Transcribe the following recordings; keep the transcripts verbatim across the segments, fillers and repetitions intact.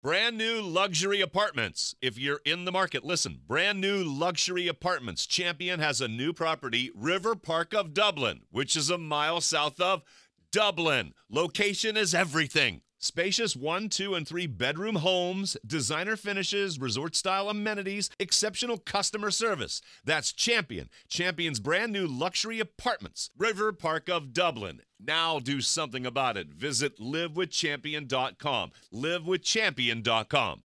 Brand new luxury apartments. If you're in the market, listen. Brand new luxury apartments. Champion has a new property, River Park of Dublin, which is a mile south of Dublin. Location is everything. Spacious one, two, and three bedroom homes, designer finishes, resort-style amenities, exceptional customer service. That's Champion. Champion's brand new luxury apartments. River Park of Dublin. Now do something about it. Visit live with champion dot com. live with champion dot com.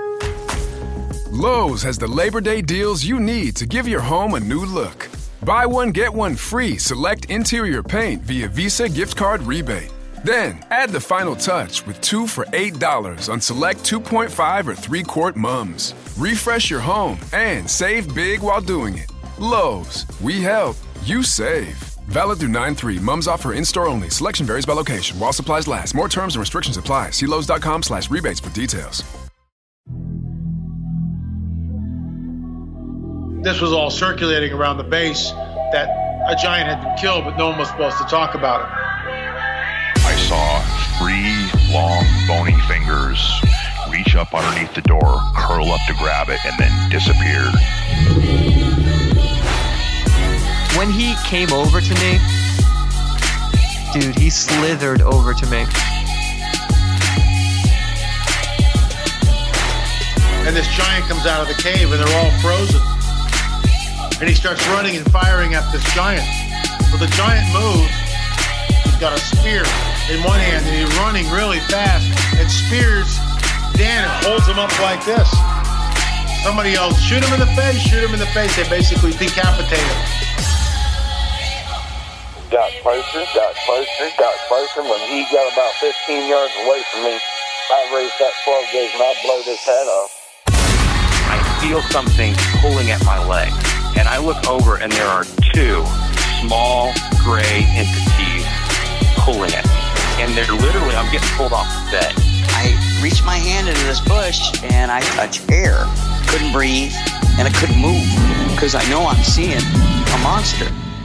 Lowe's has the Labor Day deals you need to give your home a new look. Buy one, get one free select interior paint via Visa gift card rebate. Then, add the final touch with two for eight dollars on select two point five or three quart mums. Refresh your home and save big while doing it. Lowe's, we help, you save. Valid through nine three. Mums offer in-store only. Selection varies by location. While supplies last. More terms and restrictions apply. See Lowe's.com slash rebates for details. This was all circulating around the base that a giant had been killed, but no one was supposed to talk about it. I saw three long, bony fingers reach up underneath the door, curl up to grab it, and then disappear. When he came over to me, dude, he slithered over to me. And this giant comes out of the cave, and they're all frozen. And he starts running and firing at this giant. Well, the giant moves. He's got a spear in one hand, and he's running really fast and spears Dan and holds him up like this. Somebody yells, shoot him in the face, shoot him in the face. They basically decapitate him. Got closer, got closer, got closer. When he got about fifteen yards away from me, I raised that twelve gauge and I blowed his head off. I feel something pulling at my leg, and I look over and there are two small gray entities pulling at me. And they're literally, I'm getting pulled off the bed. I reached my hand into this bush and I touched air. Couldn't breathe and I couldn't move because I know I'm seeing a monster.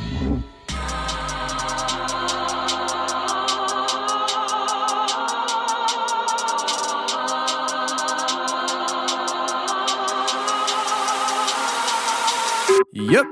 Yep.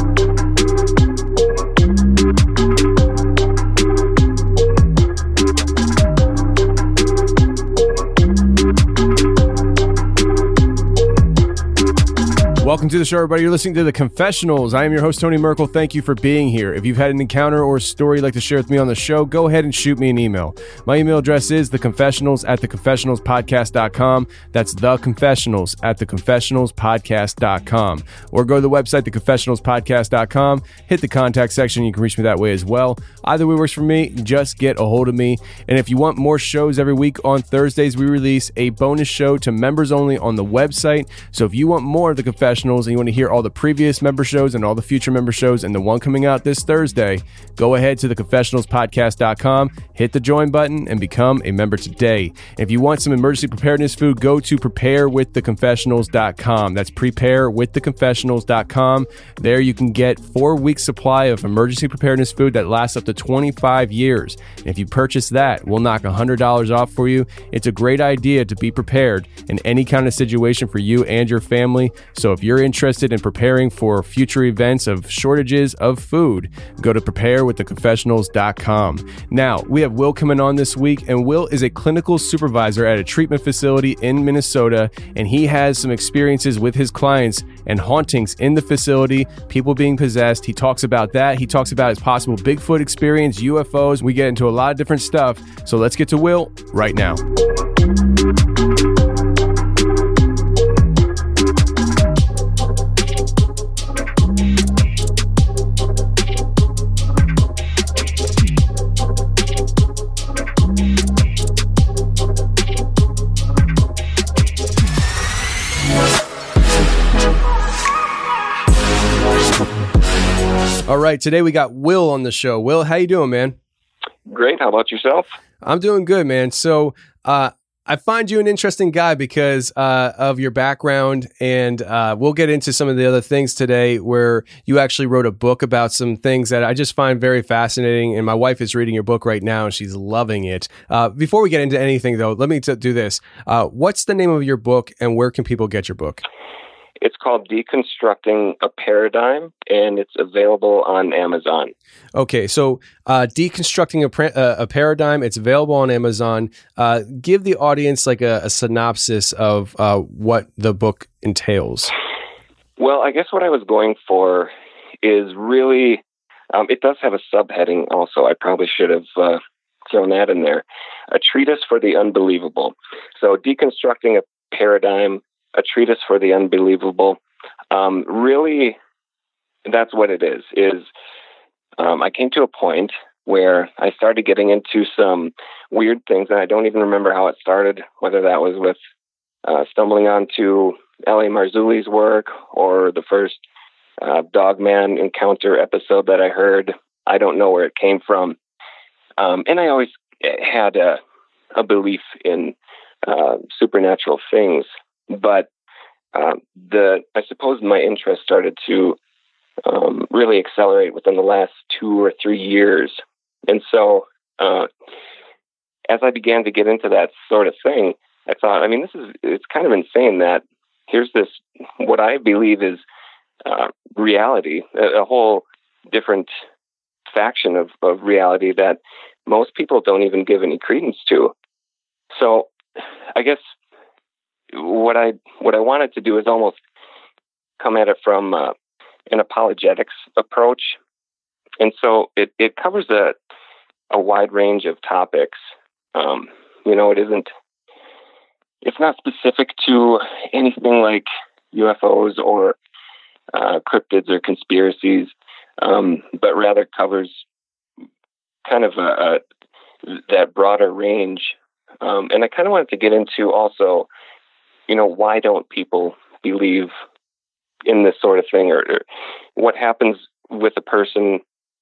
Welcome to the show, everybody. You're listening to The Confessionals. I am your host, Tony Merkel. Thank you for being here. If you've had an encounter or a story you'd like to share with me on the show, go ahead and shoot me an email. My email address is theconfessionals at theconfessionalspodcast dot com. That's theconfessionals at theconfessionalspodcast dot com. Or go to the website, theconfessionalspodcast dot com. Hit the contact section. You can reach me that way as well. Either way works for me. Just get a hold of me. And if you want more shows every week, on Thursdays, we release a bonus show to members only on the website. So if you want more of The Confessionals, and you want to hear all the previous member shows and all the future member shows and the one coming out this Thursday, go ahead to the confessionals podcast dot com, hit the join button, and become a member today. And if you want some emergency preparedness food, go to prepare with the confessionals dot com. That's prepare with the confessionals dot com. There you can get four weeks supply of emergency preparedness food that lasts up to twenty-five years. And if you purchase that, we'll knock one hundred dollars off for you. It's a great idea to be prepared in any kind of situation for you and your family. So if you're interested in preparing for future events of shortages of food, go to prepare with the confessionals dot com. Now, we have Will coming on this week, and Will is a clinical supervisor at a treatment facility in Minnesota, and he has some experiences with his clients and hauntings in the facility, people being possessed. He talks about that. He talks about his possible Bigfoot experience, U F Os. We get into a lot of different stuff. So let's get to Will right now. All right, today we got Will on the show. Will, how you doing, man? Great. How about yourself? I'm doing good, man. So uh, I find you an interesting guy because uh, of your background, and uh, we'll get into some of the other things today where you actually wrote a book about some things that I just find very fascinating, and my wife is reading your book right now, and she's loving it. Uh, before we get into anything, though, let me t- do this. Uh, what's the name of your book, and where can people get your book? It's called Deconstructing a Paradigm, and it's available on Amazon. Okay, so uh, Deconstructing a, pra- uh, a Paradigm, it's available on Amazon. Uh, give the audience like a, a synopsis of uh, what the book entails. Well, I guess what I was going for is really, um, it does have a subheading also. I probably should have uh, thrown that in there. A treatise for the unbelievable. So Deconstructing a Paradigm, a treatise for the unbelievable. Um, really, that's what it is, is um, I came to a point where I started getting into some weird things, and I don't even remember how it started, whether that was with uh, stumbling onto L A Marzulli's work or the first uh, Dogman Encounter episode that I heard. I don't know where it came from. Um, and I always had a, a belief in uh, supernatural things. But uh, the I suppose my interest started to um, really accelerate within the last two or three years. And so uh, as I began to get into that sort of thing, I thought, I mean, this is it's kind of insane that here's this, what I believe is uh, reality, a, a whole different faction of, of reality that most people don't even give any credence to. So I guess What I what I wanted to do is almost come at it from uh, an apologetics approach, and so it, it covers a a wide range of topics. Um, you know, it isn't it's not specific to anything like U F Os or uh, cryptids or conspiracies, um, but rather covers kind of a, a that broader range. Um, and I kind of wanted to get into also, you know, why don't people believe in this sort of thing, or, or what happens with a person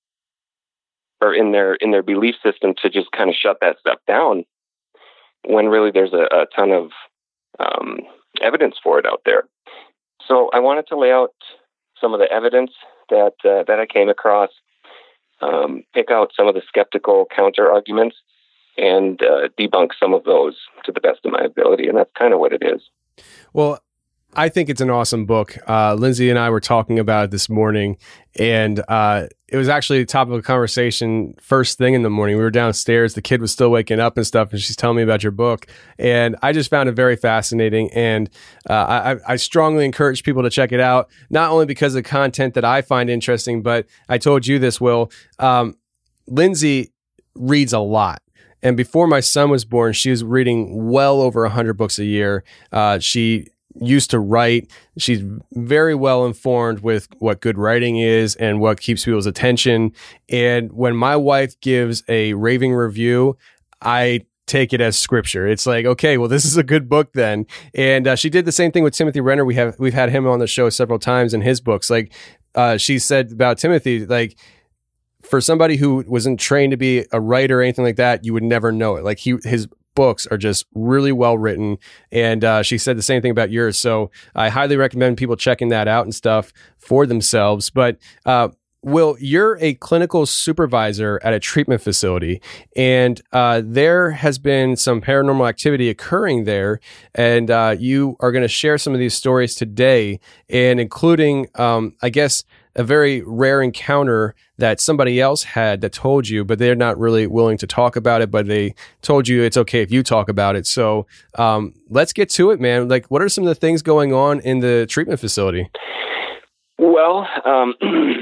or in their in their belief system to just kind of shut that stuff down when really there's a, a ton of um, evidence for it out there. So I wanted to lay out some of the evidence that uh, that I came across, um, pick out some of the skeptical counter arguments, and uh, debunk some of those to the best of my ability. And that's kind of what it is. Well, I think it's an awesome book. Uh, Lindsay and I were talking about it this morning, and uh, it was actually the top of a conversation first thing in the morning. We were downstairs. The kid was still waking up and stuff, and she's telling me about your book. And I just found it very fascinating. And uh, I, I strongly encourage people to check it out, not only because of the content that I find interesting, but I told you this, Will. Um, Lindsay reads a lot. And before my son was born, she was reading well over one hundred books a year. Uh, she used to write. She's very well informed with what good writing is and what keeps people's attention. And when my wife gives a raving review, I take it as scripture. It's like, okay, well, this is a good book then. And uh, she did the same thing with Timothy Renner. We have we've had him on the show several times in his books. Like uh, she said about Timothy, like, for somebody who wasn't trained to be a writer or anything like that, you would never know it. Like he, his books are just really well written. And uh, she said the same thing about yours. So I highly recommend people checking that out and stuff for themselves. But uh, Will, you're a clinical supervisor at a treatment facility, and uh, there has been some paranormal activity occurring there. And uh, you are going to share some of these stories today, and including, um, I guess, a very rare encounter that somebody else had that told you, but they're not really willing to talk about it, but they told you it's okay if you talk about it. So um, let's get to it, man. Like, what are some of the things going on in the treatment facility? Well, um,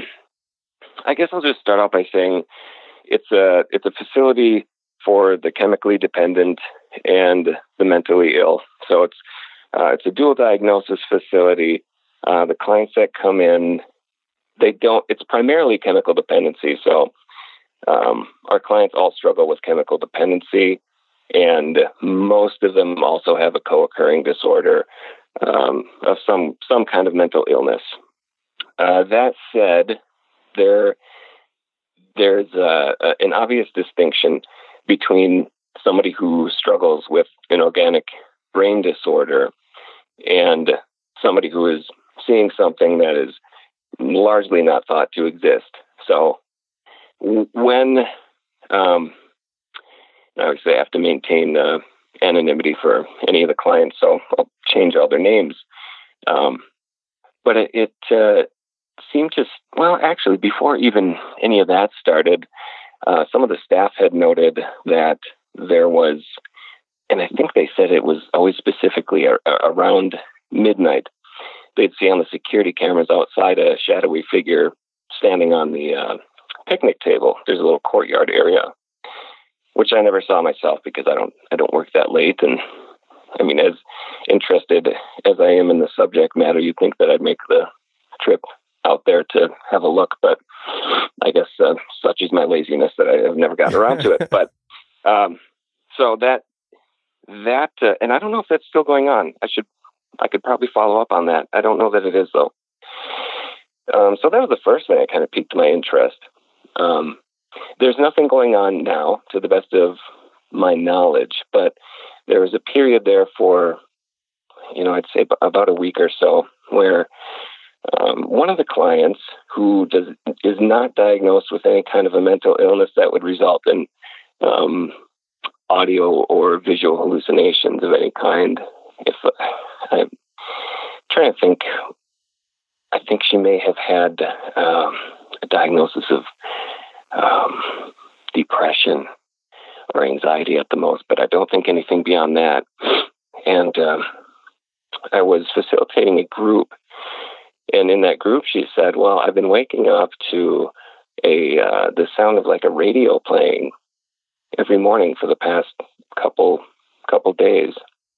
I guess I'll just start out by saying it's a, it's a facility for the chemically dependent and the mentally ill. So it's, uh, it's a dual diagnosis facility. Uh, the clients that come in, They don't, it's primarily chemical dependency. So um, our clients all struggle with chemical dependency, and most of them also have a co-occurring disorder um, of some, some kind of mental illness. Uh, that said, there, there's a, a, an obvious distinction between somebody who struggles with an organic brain disorder and somebody who is seeing something that is largely not thought to exist. So when, um, obviously I have to maintain uh, anonymity for any of the clients, so I'll change all their names. Um, but it, it uh, seemed to, well, actually, before even any of that started, uh, some of the staff had noted that there was, and I think they said it was always specifically a, a, around midnight, they'd see on the security cameras outside a shadowy figure standing on the uh, picnic table. There's a little courtyard area, which I never saw myself because I don't I don't work that late. And I mean, as interested as I am in the subject matter, you'd think that I'd make the trip out there to have a look, but I guess uh, such is my laziness that I have never gotten around to it. But um, so that that uh, and I don't know if that's still going on. I should I could probably follow up on that. I don't know that it is though. Um, so that was the first thing that kind of piqued my interest. Um, there's nothing going on now, to the best of my knowledge, but there was a period there for, you know, I'd say about a week or so, where um, one of the clients who does is not diagnosed with any kind of a mental illness that would result in um, audio or visual hallucinations of any kind. If uh, I'm trying to think, I think she may have had um, a diagnosis of um, depression or anxiety at the most, but I don't think anything beyond that. And um, I was facilitating a group, and in that group, she said, "Well, I've been waking up to a uh, the sound of like a radio playing every morning for the past couple couple days."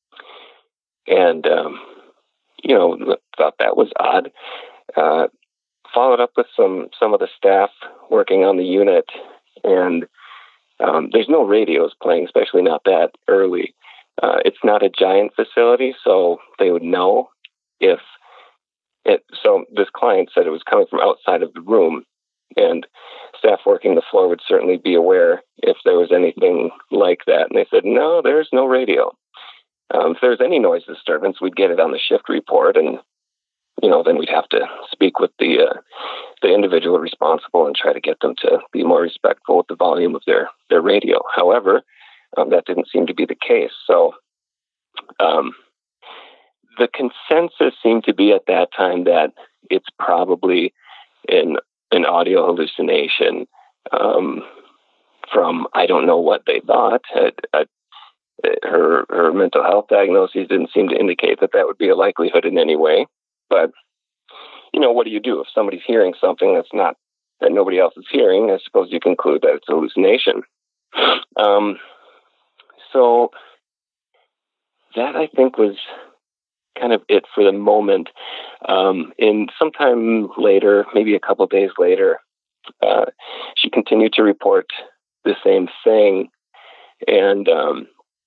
And um, you know, thought that was odd. Uh, followed up with some some of the staff working on the unit, and um, there's no radios playing, especially not that early. Uh, it's not a giant facility, so they would know if it. So this client said it was coming from outside of the room, and staff working the floor would certainly be aware if there was anything like that. And they said, no, there's no radio. Um, if there's any noise disturbance, we'd get it on the shift report, and you know, then we'd have to speak with the uh, the individual responsible and try to get them to be more respectful with the volume of their their radio. However, um, that didn't seem to be the case. So um, the consensus seemed to be at that time that it's probably an an audio hallucination um, from I don't know what they thought. A, a, Her her mental health diagnoses didn't seem to indicate that that would be a likelihood in any way. But, you know, what do you do if somebody's hearing something that's not, that nobody else is hearing? I suppose you conclude that it's a hallucination. Um, so that, I think, was kind of it for the moment. Um, and sometime later, maybe a couple of days later, uh, she continued to report the same thing. And, um,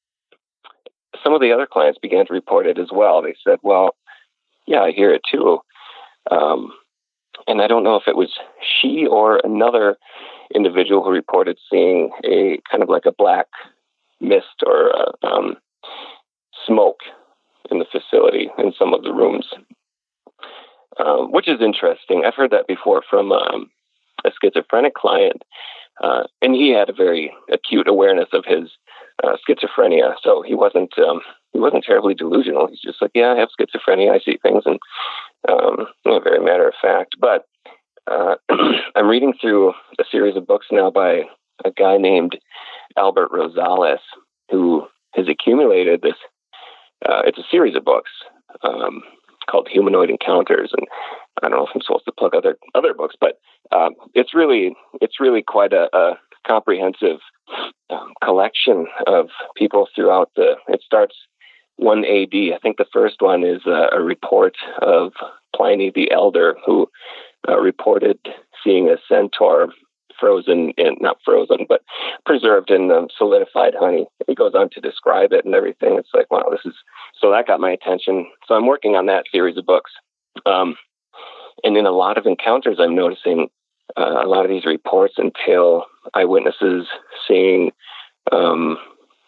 some of the other clients began to report it as well. They said, well, yeah, I hear it too. Um, and I don't know if it was she or another individual who reported seeing a kind of like a black mist or uh, um, smoke in the facility in some of the rooms, um, which is interesting. I've heard that before from um, a schizophrenic client, uh, and he had a very acute awareness of his Uh, schizophrenia, so he wasn't um, he wasn't terribly delusional. He's just like, yeah, I have schizophrenia. I see things, and um, you know, very matter of fact. But uh, I'm reading through a series of books now by a guy named Albert Rosales, who has accumulated this. Uh, it's a series of books um, called Humanoid Encounters, and I don't know if I'm supposed to plug other other books, but um, it's really it's really quite a, a comprehensive um, collection of people throughout the, it starts one A D. I think the first one is a, a report of Pliny the Elder, who uh, reported seeing a centaur frozen in, not frozen, but preserved in um, solidified honey. He goes on to describe it and everything. It's like, wow, this is, so that got my attention. So I'm working on that series of books. Um, and in a lot of encounters, I'm noticing uh, a lot of these reports entail eyewitnesses seeing um,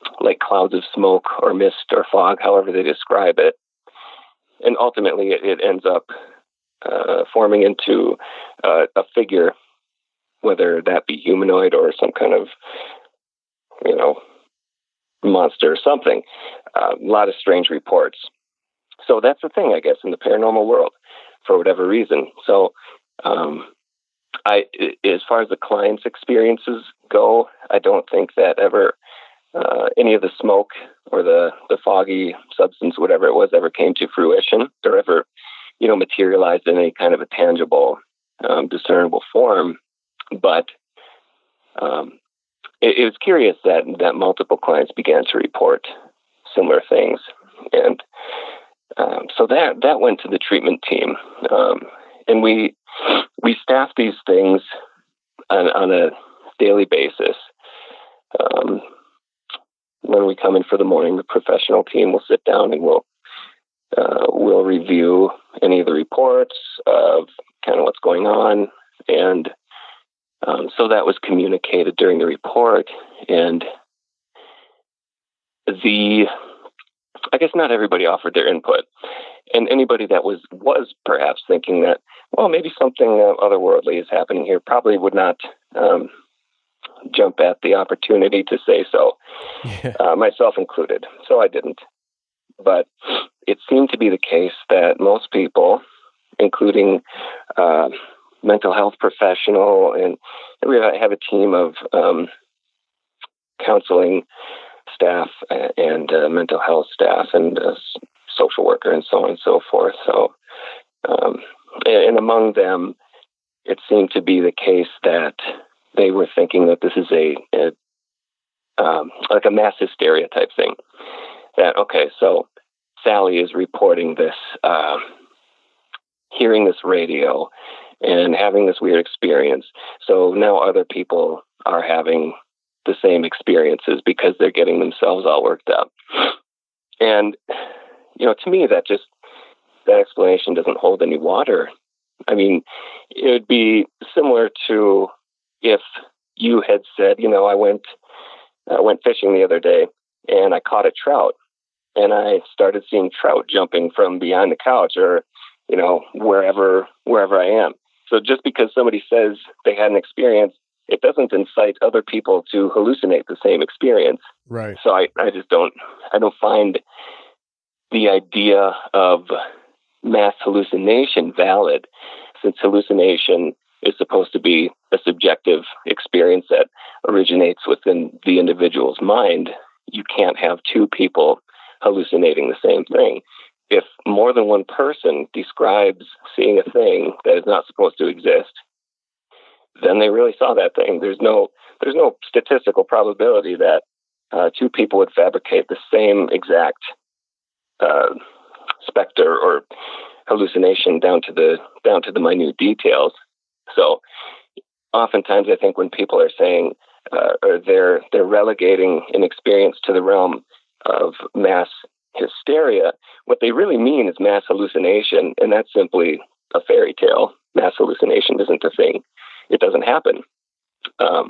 like clouds of smoke or mist or fog, however they describe it. And ultimately, it, it ends up uh, forming into uh, a figure, whether that be humanoid or some kind of, you know, monster or something. Uh, a lot of strange reports. So that's the thing, I guess, in the paranormal world, for whatever reason. So, um, I, as far as the client's experiences go, I don't think that ever uh, any of the smoke or the, the foggy substance, whatever it was, ever came to fruition or ever, you know, materialized in any kind of a tangible, um, discernible form. But um, it, it was curious that that multiple clients began to report similar things, and um, so that that went to the treatment team, um, and we we staff these things on, on a daily basis. Um, when we come in for the morning, the professional team will sit down and we'll uh, we'll review any of the reports of kind of what's going on, and um, so that was communicated during the report. And the I guess not everybody offered their input, and anybody that was was perhaps thinking that, well, maybe something uh, otherworldly is happening here, probably would not um, jump at the opportunity to say so, yeah. uh, myself included. So I didn't. But it seemed to be the case that most people, including uh, mental health professional, and we have a team of um, counseling staff and uh, mental health staff and uh, social worker and so on and so forth. So, um, and among them, it seemed to be the case that they were thinking that this is a, a um, like a mass hysteria type thing. That, okay, so Sally is reporting this, uh, hearing this radio and having this weird experience. So now other people are having the same experiences because they're getting themselves all worked up. And, you know, to me, that just, that explanation doesn't hold any water. I mean, it would be similar to if you had said, you know, I went, I went fishing the other day and I caught a trout and I started seeing trout jumping from behind the couch or, you know, wherever, wherever I am. So just because somebody says they had an experience, it doesn't incite other people to hallucinate the same experience. Right. So I, I just don't, I don't find the idea of mass hallucination valid, since hallucination is supposed to be a subjective experience that originates within the individual's mind. You can't have two people hallucinating the same thing. If more than one person describes seeing a thing that is not supposed to exist, then they really saw that thing. There's no, there's no statistical probability that uh, two people would fabricate the same exact uh, specter or hallucination down to the down to the minute details. So, oftentimes, I think when people are saying uh, or they're they're relegating an experience to the realm of mass hysteria, what they really mean is mass hallucination, and that's simply a fairy tale. Mass hallucination isn't a thing. It doesn't happen. Um,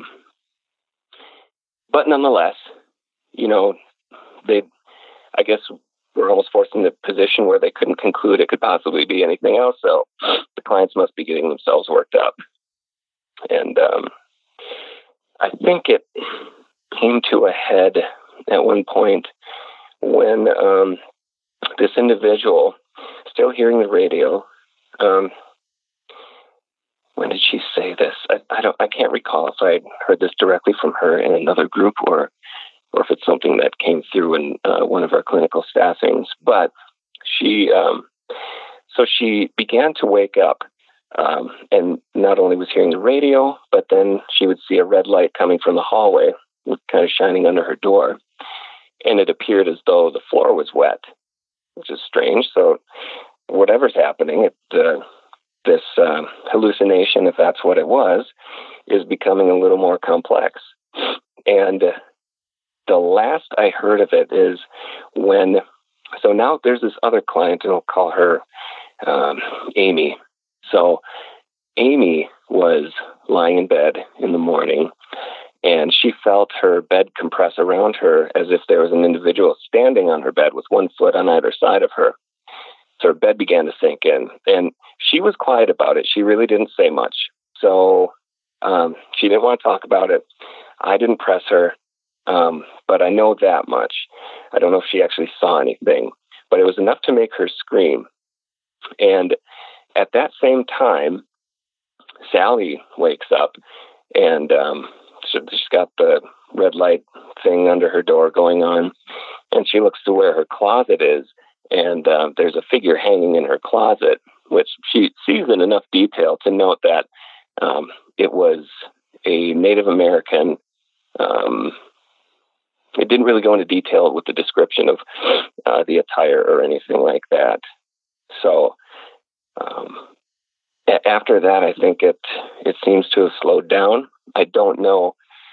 but nonetheless, you know, they, I guess we're almost forced in the position where they couldn't conclude it could possibly be anything else. So the clients must be getting themselves worked up. And um, I think it came to a head at one point when um, this individual, still hearing the radio, um, when did she say this? I, I don't. I can't recall if I heard this directly from her in another group, or, or if it's something that came through in uh, one of our clinical staffings. But she, um, so she began to wake up, um, and not only was hearing the radio, but then she would see a red light coming from the hallway, kind of shining under her door, and it appeared as though the floor was wet, which is strange. So whatever's happening, it. Uh, This uh, hallucination, if that's what it was, is becoming a little more complex. And uh, the last I heard of it is when, so now there's this other client, and I'll call her um, Amy. So Amy was lying in bed in the morning, and she felt her bed compress around her as if there was an individual standing on her bed with one foot on either side of her. So her bed began to sink in, and she was quiet about it. She really didn't say much. So um, she didn't want to talk about it. I didn't press her, um, but I know that much. I don't know if she actually saw anything, but it was enough to make her scream. And at that same time, Sally wakes up, and um, she's got the red light thing under her door going on, and she looks to where her closet is, and uh, there's a figure hanging in her closet, which she sees in enough detail to note that um, it was a Native American. Um, it didn't really go into detail with the description of uh, the attire or anything like that. So um, a- after that, I think it it seems to have slowed down. I don't know.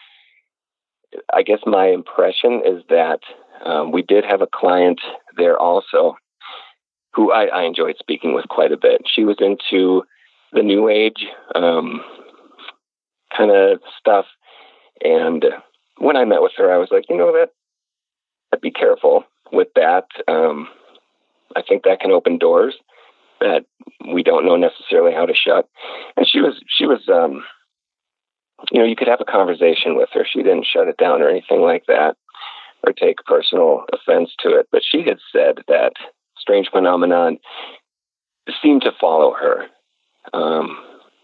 I guess my impression is that um, we did have a client there also who I, I enjoyed speaking with quite a bit. She was into the New Age um, kind of stuff. And when I met with her, I was like, you know, that I'd be careful with that. Um, I think that can open doors that we don't know necessarily how to shut. And she was, she was, um, you know, you could have a conversation with her. She didn't shut it down or anything like that or take personal offense to it. But she had said that strange phenomenon seemed to follow her. Um,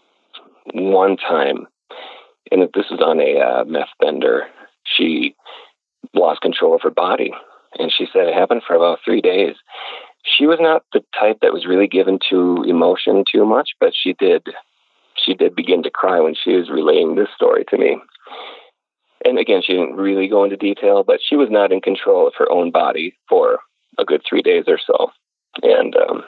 one time, and this was on a uh, meth bender, she lost control of her body. And she said it happened for about three days. She was not the type that was really given to emotion too much, but she did she did begin to cry when she was relaying this story to me. And again, she didn't really go into detail, but she was not in control of her own body for a good three days or so. And, um,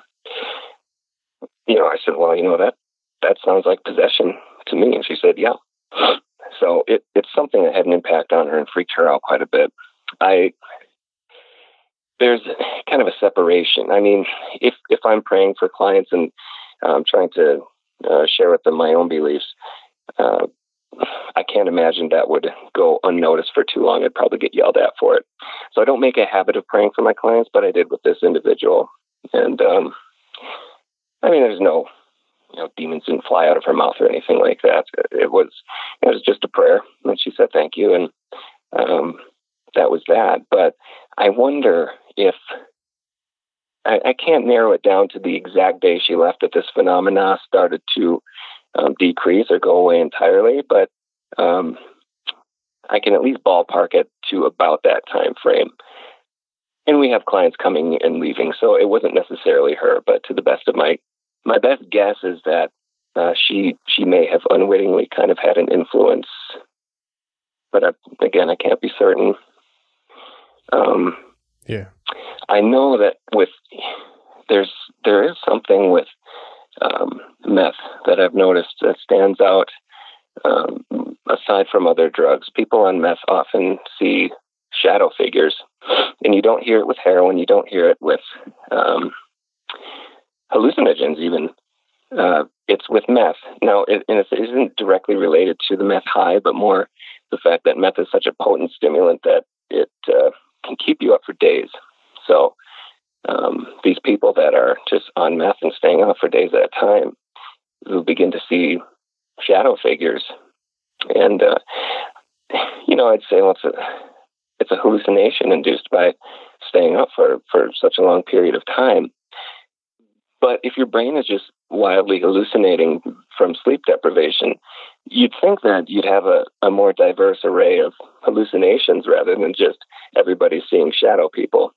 you know, I said, well, you know, that, that sounds like possession to me. And she said, yeah. So it, it's something that had an impact on her and freaked her out quite a bit. I, there's kind of a separation. I mean, if, if I'm praying for clients and I'm trying to uh, share with them my own beliefs, uh, I can't imagine that would go unnoticed for too long. I'd probably get yelled at for it. So I don't make a habit of praying for my clients, but I did with this individual. And, um, I mean, there's no, you know, demons didn't fly out of her mouth or anything like that. It was, it was just a prayer. And she said, thank you. And, um, that was that. But I wonder if, I, I can't narrow it down to the exact day she left that this phenomena started to um, decrease or go away entirely, but um, I can at least ballpark it to about that time frame. And we have clients coming and leaving, so it wasn't necessarily her, but to the best of my my best guess is that uh, she she may have unwittingly kind of had an influence, but I, again, I can't be certain. Um, yeah, I know that with there's there is something with um, meth that I've noticed that stands out. Um, aside from other drugs, people on meth often see shadow figures, and you don't hear it with heroin. You don't hear it with um, hallucinogens, even. Uh, it's with meth. Now, it, and it isn't directly related to the meth high, but more the fact that meth is such a potent stimulant that it uh, can keep you up for days. So um, these people that are just on meth and staying off for days at a time, who begin to see shadow figures. And, uh, you know, I'd say well, it's, a, it's a hallucination induced by staying up for, for such a long period of time. But if your brain is just wildly hallucinating from sleep deprivation, you'd think that you'd have a, a more diverse array of hallucinations rather than just everybody seeing shadow people.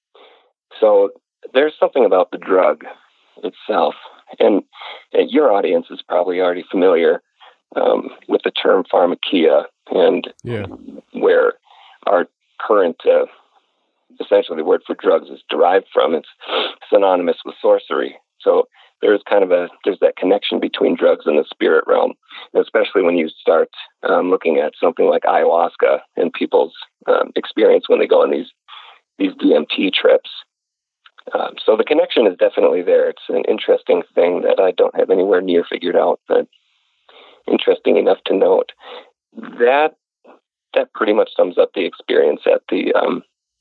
So there's something about the drug itself. And, and your audience is probably already familiar um, with the term pharmakia and yeah. where our current, uh, essentially the word for drugs is derived from. It's synonymous with sorcery. So there's kind of a, there's that connection between drugs and the spirit realm, especially when you start um, looking at something like ayahuasca and people's um, experience when they go on these, these D M T trips. Um, so the connection is definitely there. It's an interesting thing that I don't have anywhere near figured out, but interesting enough to note. That that pretty much sums up the experience at the um,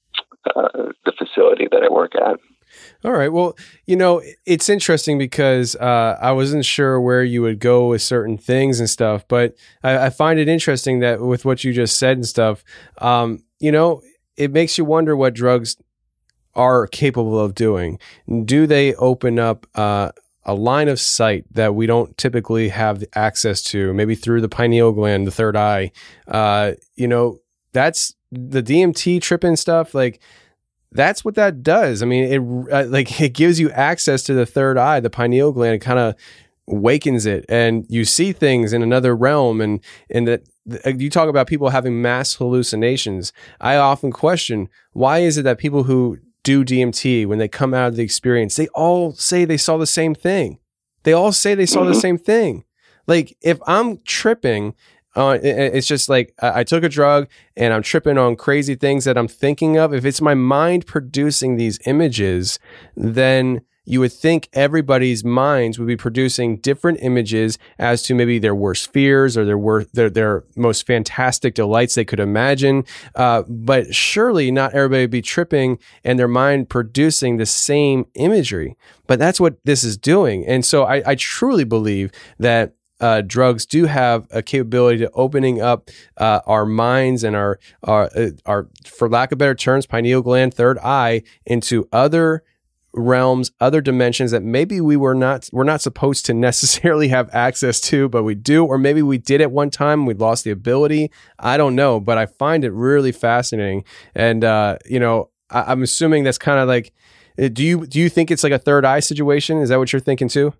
uh, the facility that I work at. All right. Well, you know, it's interesting because uh, I wasn't sure where you would go with certain things and stuff, but I, I find it interesting that with what you just said and stuff, um, you know, it makes you wonder what drugs are capable of doing. Do they open up uh, a line of sight that we don't typically have access to, maybe through the pineal gland, the third eye? Uh, you know, that's the D M T tripping stuff. Like, that's what that does. I mean, it uh, like it gives you access to the third eye, the pineal gland. It kind of wakens it, and you see things in another realm. And and that you talk about people having mass hallucinations. I often question, why is it that people who do D M T, when they come out of the experience, they all say they saw the same thing. They all say they saw mm-hmm. the same thing. Like, if I'm tripping, Uh, it, it's just like I, I took a drug and I'm tripping on crazy things that I'm thinking of. If it's my mind producing these images, then you would think everybody's minds would be producing different images as to maybe their worst fears or their worst, their, their most fantastic delights they could imagine. Uh, but surely not everybody would be tripping and their mind producing the same imagery. But that's what this is doing. And so I, I truly believe that Uh, drugs do have a capability to opening up uh, our minds and our, our, uh, our, for lack of better terms, pineal gland, third eye, into other realms, other dimensions that maybe we were not, we're not supposed to necessarily have access to, but we do, or maybe we did at one time, we lost the ability. I don't know, but I find it really fascinating. And, uh, you know, I, I'm assuming that's kind of like, do you, do you think it's like a third eye situation? Is that what you're thinking too?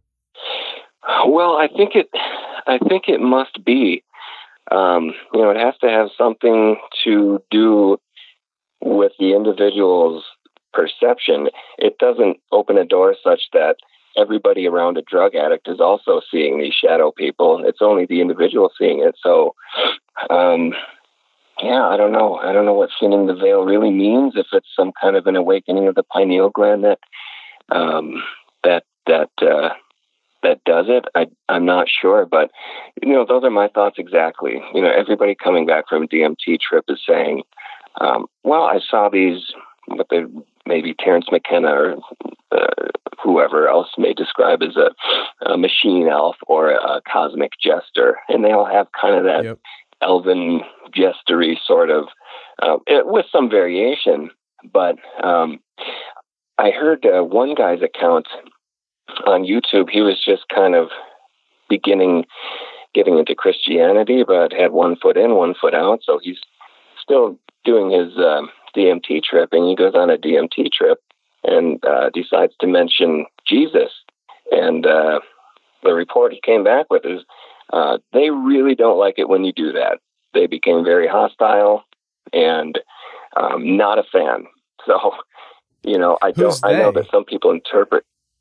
Well, I think it, I think it must be. Um, you know, it has to have something to do with the individual's perception. It doesn't open a door such that everybody around a drug addict is also seeing these shadow people. It's only the individual seeing it. So, um, yeah, I don't know. I don't know what thinning the veil really means. If it's some kind of an awakening of the pineal gland that, um, that, that, uh, that does it. I, I'm not sure, but, you know, those are my thoughts exactly. You know, everybody coming back from a D M T trip is saying, um, well, I saw these, what they, maybe Terrence McKenna or uh, whoever else may describe as a, a machine elf or a cosmic jester. And they all have kind of that yep. elven jestery sort of, uh, it, with some variation. But um, I heard uh, one guy's account on YouTube. He was just kind of beginning, getting into Christianity, but had one foot in, one foot out. So he's still doing his um, D M T trip, and he goes on a D M T trip and uh, decides to mention Jesus. And uh, the report he came back with is uh, they really don't like it when you do that. They became very hostile and um, not a fan. So, you know, I Who's don't. they? I know that some people interpret.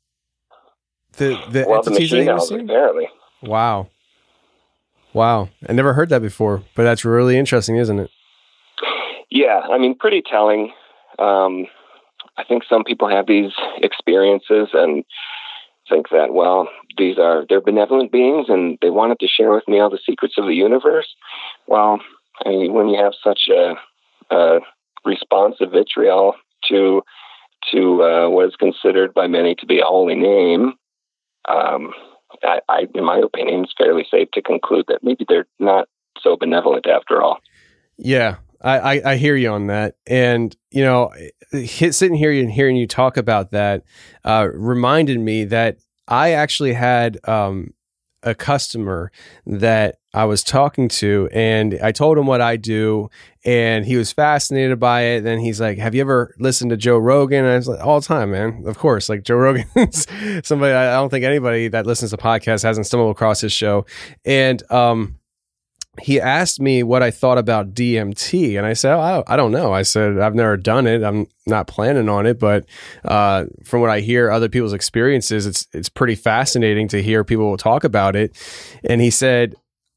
The the well, the entities machine that elves, you've seen? apparently. Wow. Wow. I never heard that before, but that's really interesting, isn't it? Yeah, I mean, pretty telling. Um, I think some people have these experiences and think that, well, these are, they're benevolent beings and they wanted to share with me all the secrets of the universe. Well, I mean, when you have such a, a responsive vitriol to, to uh, what is considered by many to be a holy name, Um, I, I, in my opinion, it's fairly safe to conclude that maybe they're not so benevolent after all. Yeah, I, I, I hear you on that. And, you know, sitting here and hearing you talk about that uh, reminded me that I actually had um, a customer that I was talking to, and I told him what I do, and he was fascinated by it. Then he's like, have you ever listened to Joe Rogan? And I was like, all the time, man. Of course. Like, Joe Rogan's somebody, I don't think anybody that listens to podcasts hasn't stumbled across his show. And um, he asked me what I thought about D M T. And I said, oh, I don't know. I said, I've never done it. I'm not planning on it. But uh, from what I hear other people's experiences, it's, it's pretty fascinating to hear people talk about it. And he said,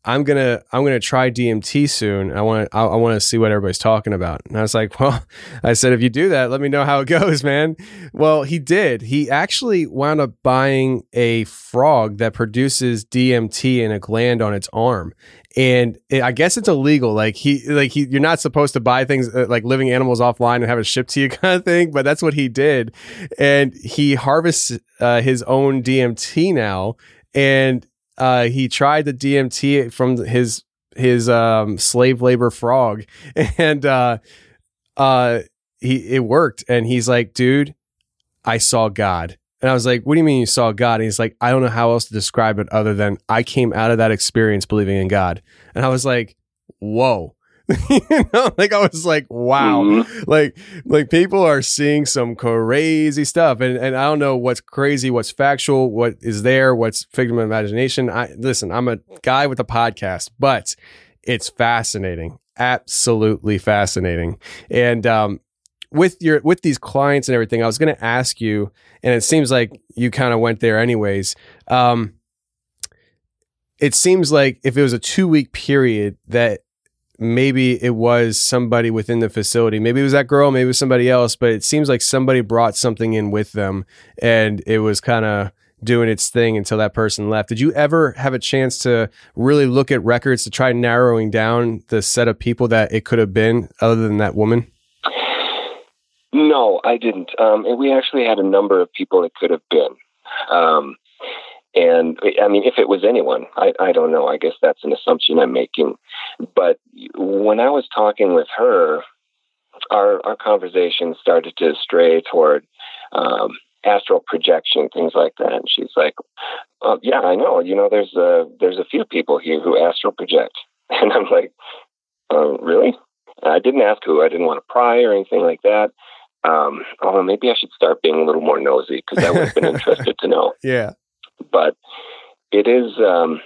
I'm gonna I'm gonna try D M T soon. I want to I, I want to see what everybody's talking about. And I was like, well, I said, if you do that, let me know how it goes, man. Well, he did. He actually wound up buying a frog that produces D M T in a gland on its arm. And it, I guess it's illegal. Like he, like he, you're not supposed to buy things uh, like living animals offline and have it shipped to you, kind of thing. But that's what he did, and he harvests uh, his own D M T now. And uh, he tried the D M T from his his um, slave labor frog, and uh, uh, he it worked. And he's like, dude, I saw God. And I was like, what do you mean you saw God? And he's like, I don't know how else to describe it other than I came out of that experience believing in God. And I was like, whoa. you know, like I was like, wow. Mm-hmm. Like, like people are seeing some crazy stuff. And, and I don't know what's crazy, what's factual, what is there, what's figment of imagination. I listen, I'm a guy with a podcast, but it's fascinating. Absolutely fascinating. And, um, with your, with these clients and everything, I was going to ask you, and it seems like you kind of went there anyways. Um, it seems like if it was a two week period that maybe it was somebody within the facility, maybe it was that girl, maybe it was somebody else, but it seems like somebody brought something in with them and it was kind of doing its thing until that person left. Did you ever have a chance to really look at records to try narrowing down the set of people that it could have been other than that woman? No, I didn't. Um, and we actually had a number of people it could have been. Um, and I mean, if it was anyone, I, I don't know. I guess that's an assumption I'm making. But when I was talking with her, our, our conversation started to stray toward um, astral projection, things like that. And she's like, oh, yeah, I know. You know, there's a, there's a few people here who astral project. And I'm like, oh, really? I didn't ask who. I didn't want to pry or anything like that. Um, although maybe I should start being a little more nosy because I would have been interested to know. Yeah. But it is, um,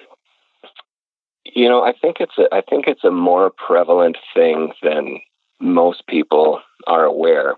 you know, I think it's a, I think it's a more prevalent thing than most people are aware.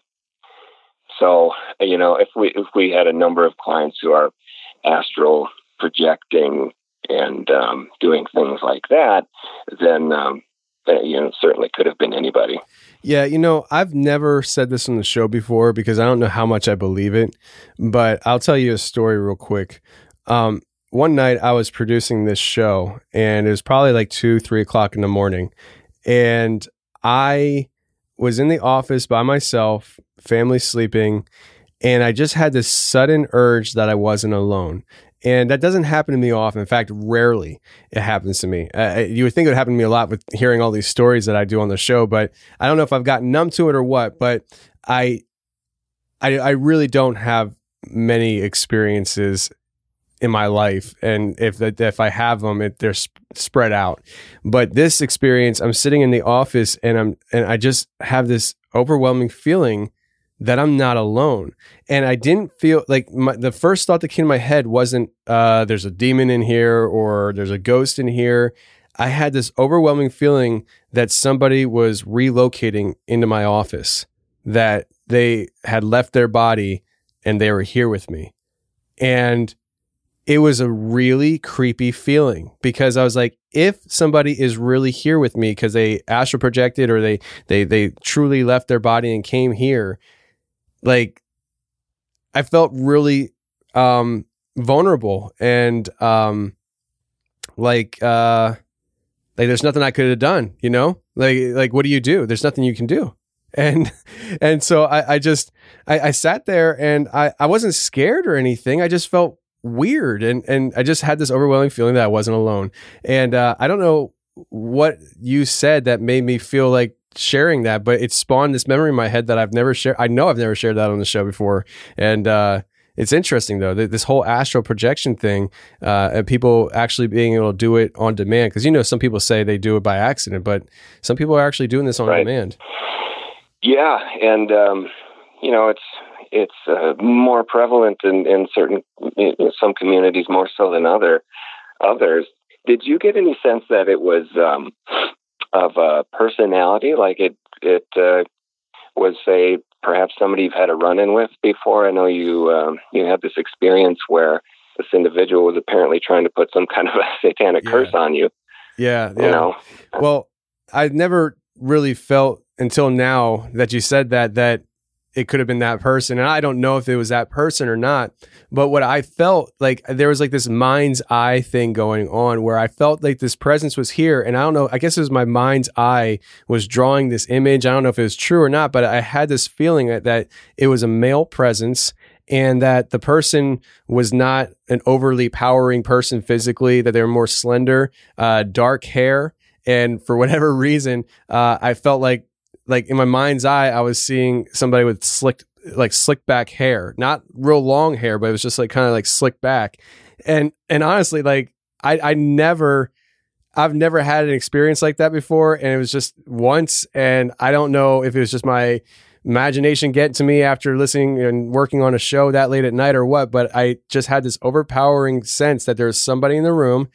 So, you know, if we if we had a number of clients who are astral projecting and um, doing things like that, then um, you know, certainly could have been anybody. Yeah, you know, I've never said this on the show before because I don't know how much I believe it, but I'll tell you a story real quick. Um, one night I was producing this show and it was probably like two, three o'clock in the morning. And I was in the office by myself, family sleeping, and I just had this sudden urge that I wasn't alone. And that doesn't happen to me often. In fact, rarely it happens to me. Uh, you would think it would happen to me a lot with hearing all these stories that I do on the show, but I don't know if I've gotten numb to it or what, but I, I, I really don't have many experiences in my life. And if if I have them, it, they're sp- spread out. But this experience, I'm sitting in the office and I'm, and I just have this overwhelming feeling that I'm not alone. And I didn't feel like my, the first thought that came to my head wasn't, uh, there's a demon in here or there's a ghost in here. I had this overwhelming feeling that somebody was relocating into my office, that they had left their body and they were here with me. And it was a really creepy feeling because I was like, if somebody is really here with me because they astral projected or they, they, they truly left their body and came here, like, I felt really um, vulnerable and um, like, uh, like there's nothing I could have done, you know, like, like, what do you do? There's nothing you can do. And, and so I, I just, I, I sat there and I, I wasn't scared or anything. I just felt weird. And, and I just had this overwhelming feeling that I wasn't alone. And uh, I don't know what you said that made me feel like sharing that, but it spawned this memory in my head that I've never shared. I know I've never shared that on the show before. And uh, it's interesting though, th- this whole astral projection thing, uh, and people actually being able to do it on demand. Cause you know, some people say they do it by accident, but some people are actually doing this on right. demand. Yeah. And, um, you know, it's, it's uh, more prevalent in, in certain, in some communities more so than other others. Did you get any sense that it was, um, of a personality, like it it uh, was, say, perhaps somebody you've had a run-in with before? I know you um, you had this experience where this individual was apparently trying to put some kind of a satanic yeah. curse on you. Yeah, yeah. You know? Well, I never really felt until now that you said that that it could have been that person, and I don't know if it was that person or not. But what I felt like, there was like this mind's eye thing going on, where I felt like this presence was here, and I don't know. I guess it was my mind's eye was drawing this image. I don't know if it was true or not, but I had this feeling that, that it was a male presence. And that the person was not an overly powering person physically, that they were more slender, uh, dark hair. And for whatever reason, uh, I felt like, like in my mind's eye, I was seeing somebody with slick, like slick back hair, not real long hair, but it was just like kind of like slick back. And, and honestly, like I, I never, I've never had an experience like that before. And it was just once. And I don't know if it was just my imagination get to me after listening and working on a show that late at night or what, but I just had this overpowering sense that there was somebody in the room,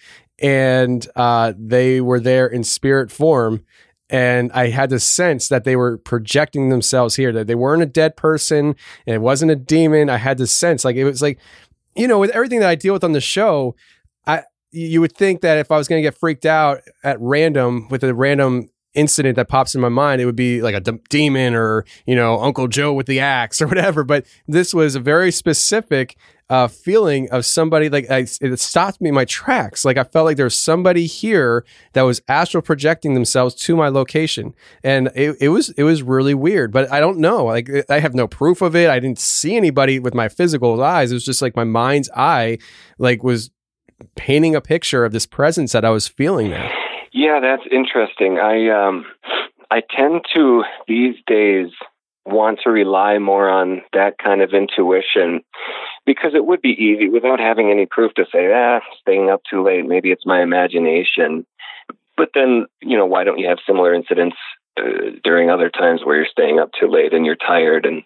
and uh, they were there in spirit form. And I had the sense that they were projecting themselves here, that they weren't a dead person and it wasn't a demon. I had this sense, like, it was like, you know, with everything that I deal with on the show, I, you would think that if I was going to get freaked out at random with a random incident that pops in my mind, it would be like a de- demon or, you know, Uncle Joe with the axe or whatever. But this was a very specific uh, feeling of somebody, like I, it stopped me in my tracks. Like I felt like there was somebody here that was astral projecting themselves to my location. And it, it was, it was really weird, but I don't know. Like I have no proof of it. I didn't see anybody with my physical eyes. It was just like my mind's eye, like was painting a picture of this presence that I was feeling there. Yeah, that's interesting. I um, I tend to these days want to rely more on that kind of intuition, because it would be easy without having any proof to say, ah, staying up too late, maybe it's my imagination. But then, you know, why don't you have similar incidents uh, during other times where you're staying up too late and you're tired? And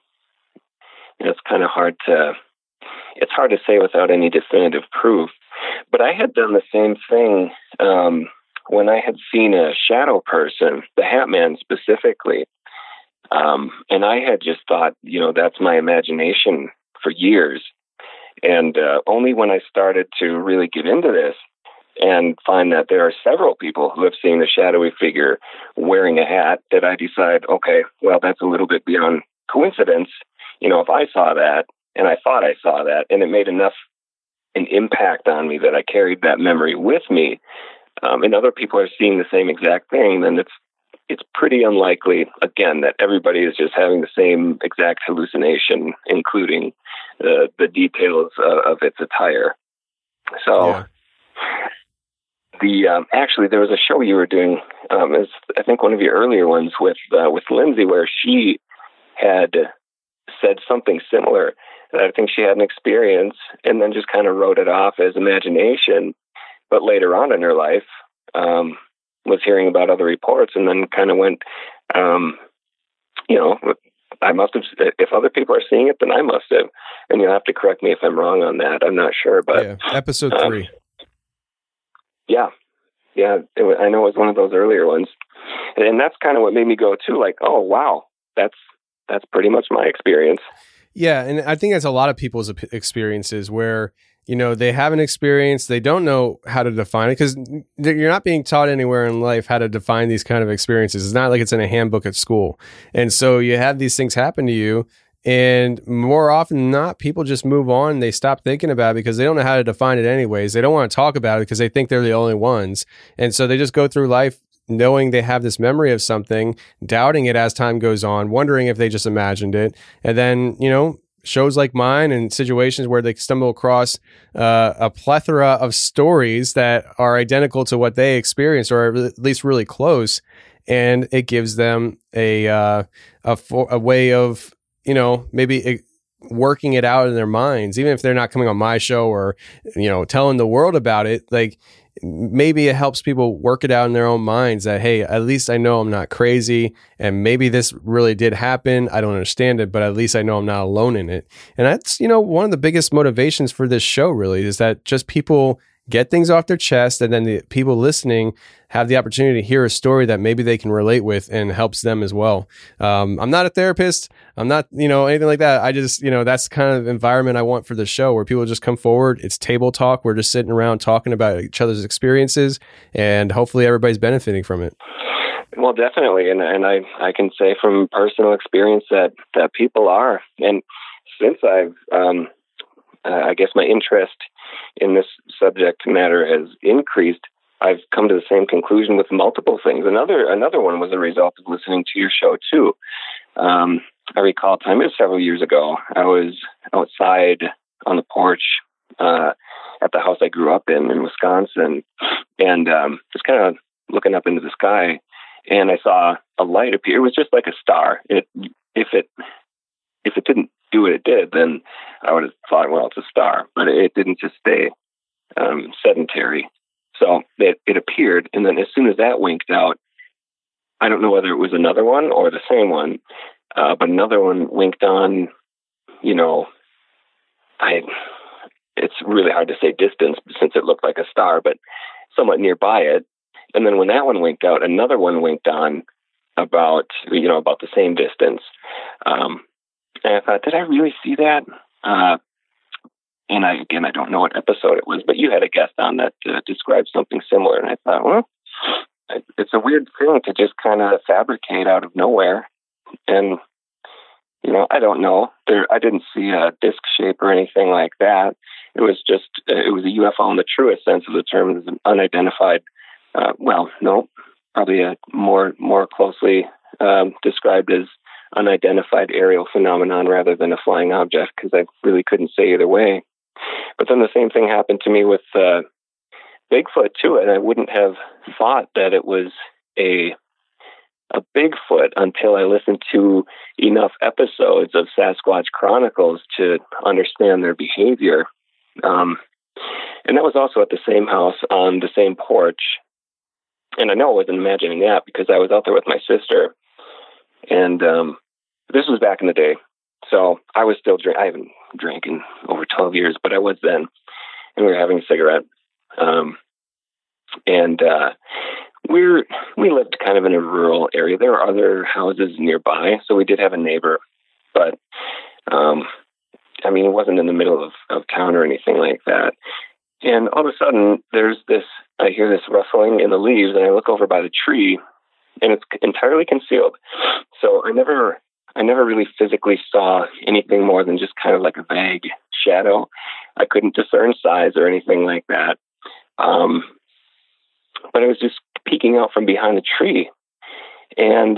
you know, it's kind of hard to it's hard to say without any definitive proof. But I had done the same thing. Um, when I had seen a shadow person, the Hat Man specifically, um, and I had just thought, you know, that's my imagination for years. And uh, only when I started to really get into this and find that there are several people who have seen the shadowy figure wearing a hat did I decide, okay, well, that's a little bit beyond coincidence. You know, if I saw that and I thought I saw that and it made enough an impact on me that I carried that memory with me, Um, and other people are seeing the same exact thing, then it's it's pretty unlikely, again, that everybody is just having the same exact hallucination, including uh, the details uh, of its attire. So, yeah. the um, actually, there was a show you were doing, um, is I think one of your earlier ones with uh, with Lindsay, where she had said something similar. That I think she had an experience, and then just kind of wrote it off as imagination. But later on in her life, um, was hearing about other reports, and then kind of went, um, you know, I must have, if other people are seeing it, then I must have. And you'll have to correct me if I'm wrong on that. I'm not sure, but yeah, episode um, three. Yeah. Yeah. It was, I know it was one of those earlier ones. And, and that's kind of what made me go too, like, oh, wow, that's, that's pretty much my experience. Yeah. And I think that's a lot of people's experiences where, you know, they have an experience, they don't know how to define it, because you're not being taught anywhere in life how to define these kind of experiences. It's not like it's in a handbook at school. And so you have these things happen to you, and more often than not, people just move on. They stop thinking about it because they don't know how to define it anyways. They don't want to talk about it because they think they're the only ones. And so they just go through life knowing they have this memory of something, doubting it as time goes on, wondering if they just imagined it. And then, you know, shows like mine and situations where they stumble across uh, a plethora of stories that are identical to what they experienced, or at least really close. And it gives them a, uh, a, for, a way of, you know, maybe it, working it out in their minds, even if they're not coming on my show or, you know, telling the world about it. Like, maybe it helps people work it out in their own minds that, hey, at least I know I'm not crazy, and maybe this really did happen. I don't understand it, but at least I know I'm not alone in it. And that's, you know, one of the biggest motivations for this show really is that just people get things off their chest, and then the people listening have the opportunity to hear a story that maybe they can relate with and helps them as well. Um, I'm not a therapist. I'm not, you know, anything like that. I just, you know, that's the kind of environment I want for the show, where people just come forward. It's table talk. We're just sitting around talking about each other's experiences, and hopefully everybody's benefiting from it. Well, definitely. And, and I, I can say from personal experience that, that people are. And since I've, um, uh, I guess my interest in this subject matter has increased, I've come to the same conclusion with multiple things. Another another one was a result of listening to your show too. Um, I recall a time, it was several years ago, I was outside on the porch uh, at the house I grew up in in Wisconsin, and um, just kind of looking up into the sky, and I saw a light appear. It was just like a star. It if it if it didn't do what it did, then I would have thought, well, it's a star. But it didn't just stay um, sedentary. So it, it appeared, and then as soon as that winked out, I don't know whether it was another one or the same one, uh, but another one winked on, you know, I. It's really hard to say distance since it looked like a star, but somewhat nearby it. And then when that one winked out, another one winked on about, you know, about the same distance. Um, and I thought, did I really see that? Uh, and I, again, I don't know what episode it was, but you had a guest on that uh, described something similar. And I thought, well, it's a weird thing to just kind of fabricate out of nowhere. And, you know, I don't know. There, I didn't see a disc shape or anything like that. It was just, it was a U F O in the truest sense of the term. It was an unidentified, uh, well, no, probably a more, more closely um, described as unidentified aerial phenomenon rather than a flying object, because I really couldn't say either way. But then the same thing happened to me with uh, Bigfoot too, and I wouldn't have thought that it was a a Bigfoot until I listened to enough episodes of Sasquatch Chronicles to understand their behavior. Um, and that was also at the same house on the same porch. And I know I wasn't imagining that because I was out there with my sister. And um, this was back in the day. So I was still drinking. I haven't drank in over twelve years, but I was then. And we were having a cigarette. Um, and uh, we're, we lived kind of in a rural area. There were other houses nearby. So we did have a neighbor. But, um, I mean, it wasn't in the middle of, of town or anything like that. And all of a sudden, there's this, I hear this rustling in the leaves, and I look over by the tree, and it's entirely concealed. So I never, I never really physically saw anything more than just kind of like a vague shadow. I couldn't discern size or anything like that. Um, but it was just peeking out from behind the tree. And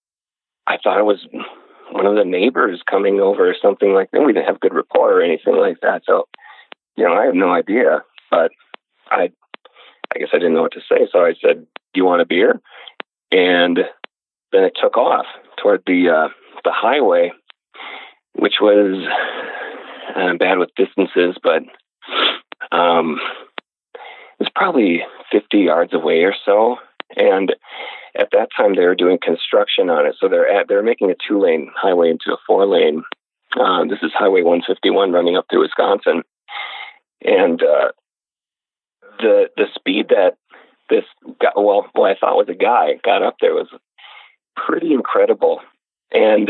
I thought it was one of the neighbors coming over or something like that. We didn't have good rapport or anything like that. So, you know, I have no idea, but I, I guess I didn't know what to say. So I said, do you want a beer? And then it took off toward the, uh, the highway, which was uh, bad with distances, but, um, it was probably fifty yards away or so. And at that time, they were doing construction on it. So they're at, they're making a two-lane highway into a four-lane. Uh, this is Highway one fifty-one running up through Wisconsin. And uh, the the speed that this guy, well, what I thought was a guy, got up there was pretty incredible. And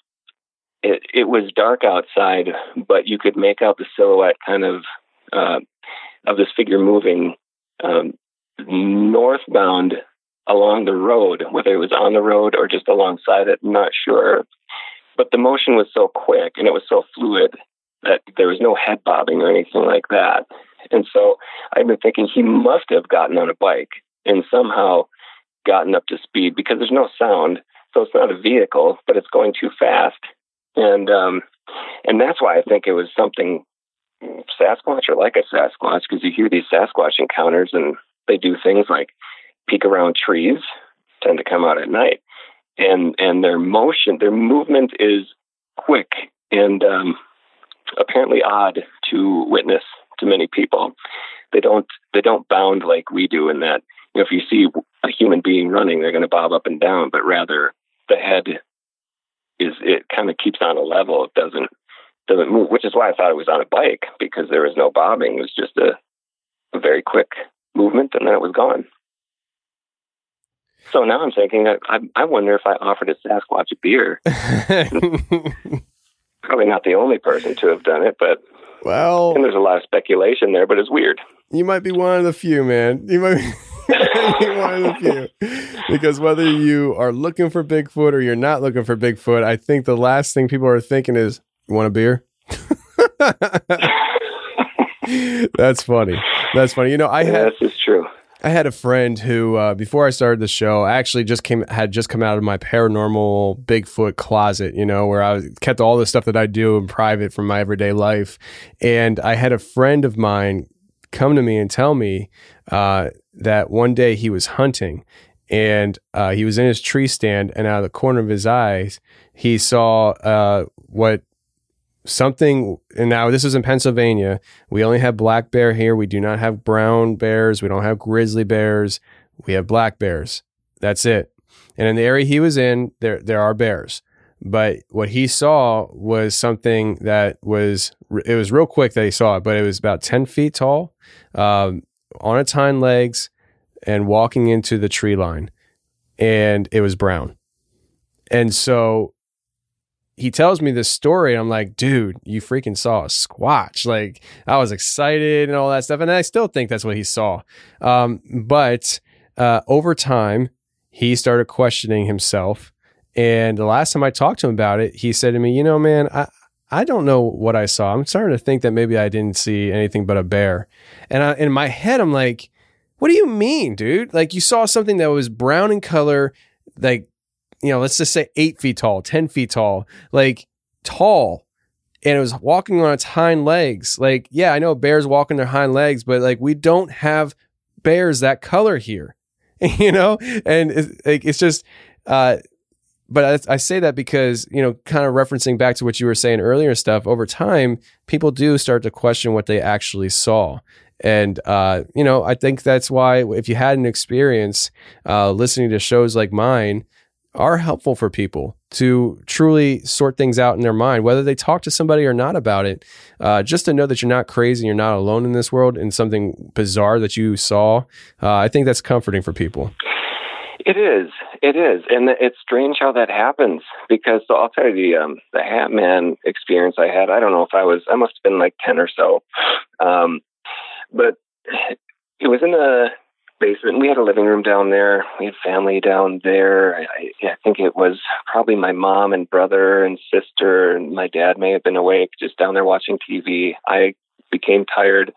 it it was dark outside, but you could make out the silhouette kind of uh, of this figure moving um, northbound along the road, whether it was on the road or just alongside it, I'm not sure. But the motion was so quick and it was so fluid that there was no head bobbing or anything like that. And so I've been thinking he must have gotten on a bike and somehow gotten up to speed, because there's no sound. So it's not a vehicle, but it's going too fast. And, um, and that's why I think it was something Sasquatch or like a Sasquatch, because you hear these Sasquatch encounters and they do things like peek around trees, tend to come out at night, and and their motion, their movement is quick and um, apparently odd to witness to many people. They don't they don't bound like we do, in that, you know, if you see a human being running, they're going to bob up and down, but rather the head is, it kind of keeps on a level. It doesn't doesn't move, which is why I thought it was on a bike, because there was no bobbing. It was just a a very quick movement, and then it was gone. So now I'm thinking, I, I wonder if I offered a Sasquatch a beer. Probably not the only person to have done it, but well, and there's a lot of speculation there, but it's weird. You might be one of the few, man. You might be, you might be one of the few. Because whether you are looking for Bigfoot or you're not looking for Bigfoot, I think the last thing people are thinking is, you want a beer? That's funny. That's funny. You know, I had this is true. I had a friend who, uh, before I started the show, actually just came had just come out of my paranormal Bigfoot closet. You know, where I was, kept all the stuff that I do in private from my everyday life, and I had a friend of mine come to me and tell me uh, that one day he was hunting, and uh, he was in his tree stand, and out of the corner of his eyes, he saw uh, what. Something, and now this is in Pennsylvania. We only have black bear here. We do not have brown bears. We don't have grizzly bears. We have black bears. That's it. And in the area he was in, there there are bears. But what he saw was something that was, it was real quick that he saw it, but it was about ten feet tall, um, on its hind legs and walking into the tree line. And it was brown. And so he tells me this story. And I'm like, dude, you freaking saw a Squatch. Like, I was excited and all that stuff. And I still think that's what he saw. Um, but uh, over time, he started questioning himself. And the last time I talked to him about it, he said to me, you know, man, I, I don't know what I saw. I'm starting to think that maybe I didn't see anything but a bear. And I, in my head, I'm like, what do you mean, dude? Like, you saw something that was brown in color, like, you know, let's just say eight feet tall, ten feet tall, like tall. And it was walking on its hind legs. Like, yeah, I know bears walk on their hind legs, but like, we don't have bears that color here, you know? And it's, like, it's just, uh, but I, I say that because, you know, kind of referencing back to what you were saying earlier and stuff, over time, people do start to question what they actually saw. And, uh, you know, I think that's why if you had an experience uh, listening to shows like mine, are helpful for people to truly sort things out in their mind, whether they talk to somebody or not about it, uh, just to know that you're not crazy, you're not alone in this world, and something bizarre that you saw. Uh, I think that's comforting for people. It is. It is. And it's strange how that happens, because so I'll tell you the, um, the Hat Man experience I had. I don't know if I was, I must have been like ten or so. Um, but it was in a basement. We had a living room down there. We had family down there. I, I think it was probably my mom and brother and sister, and my dad may have been awake, just down there watching T V. I became tired.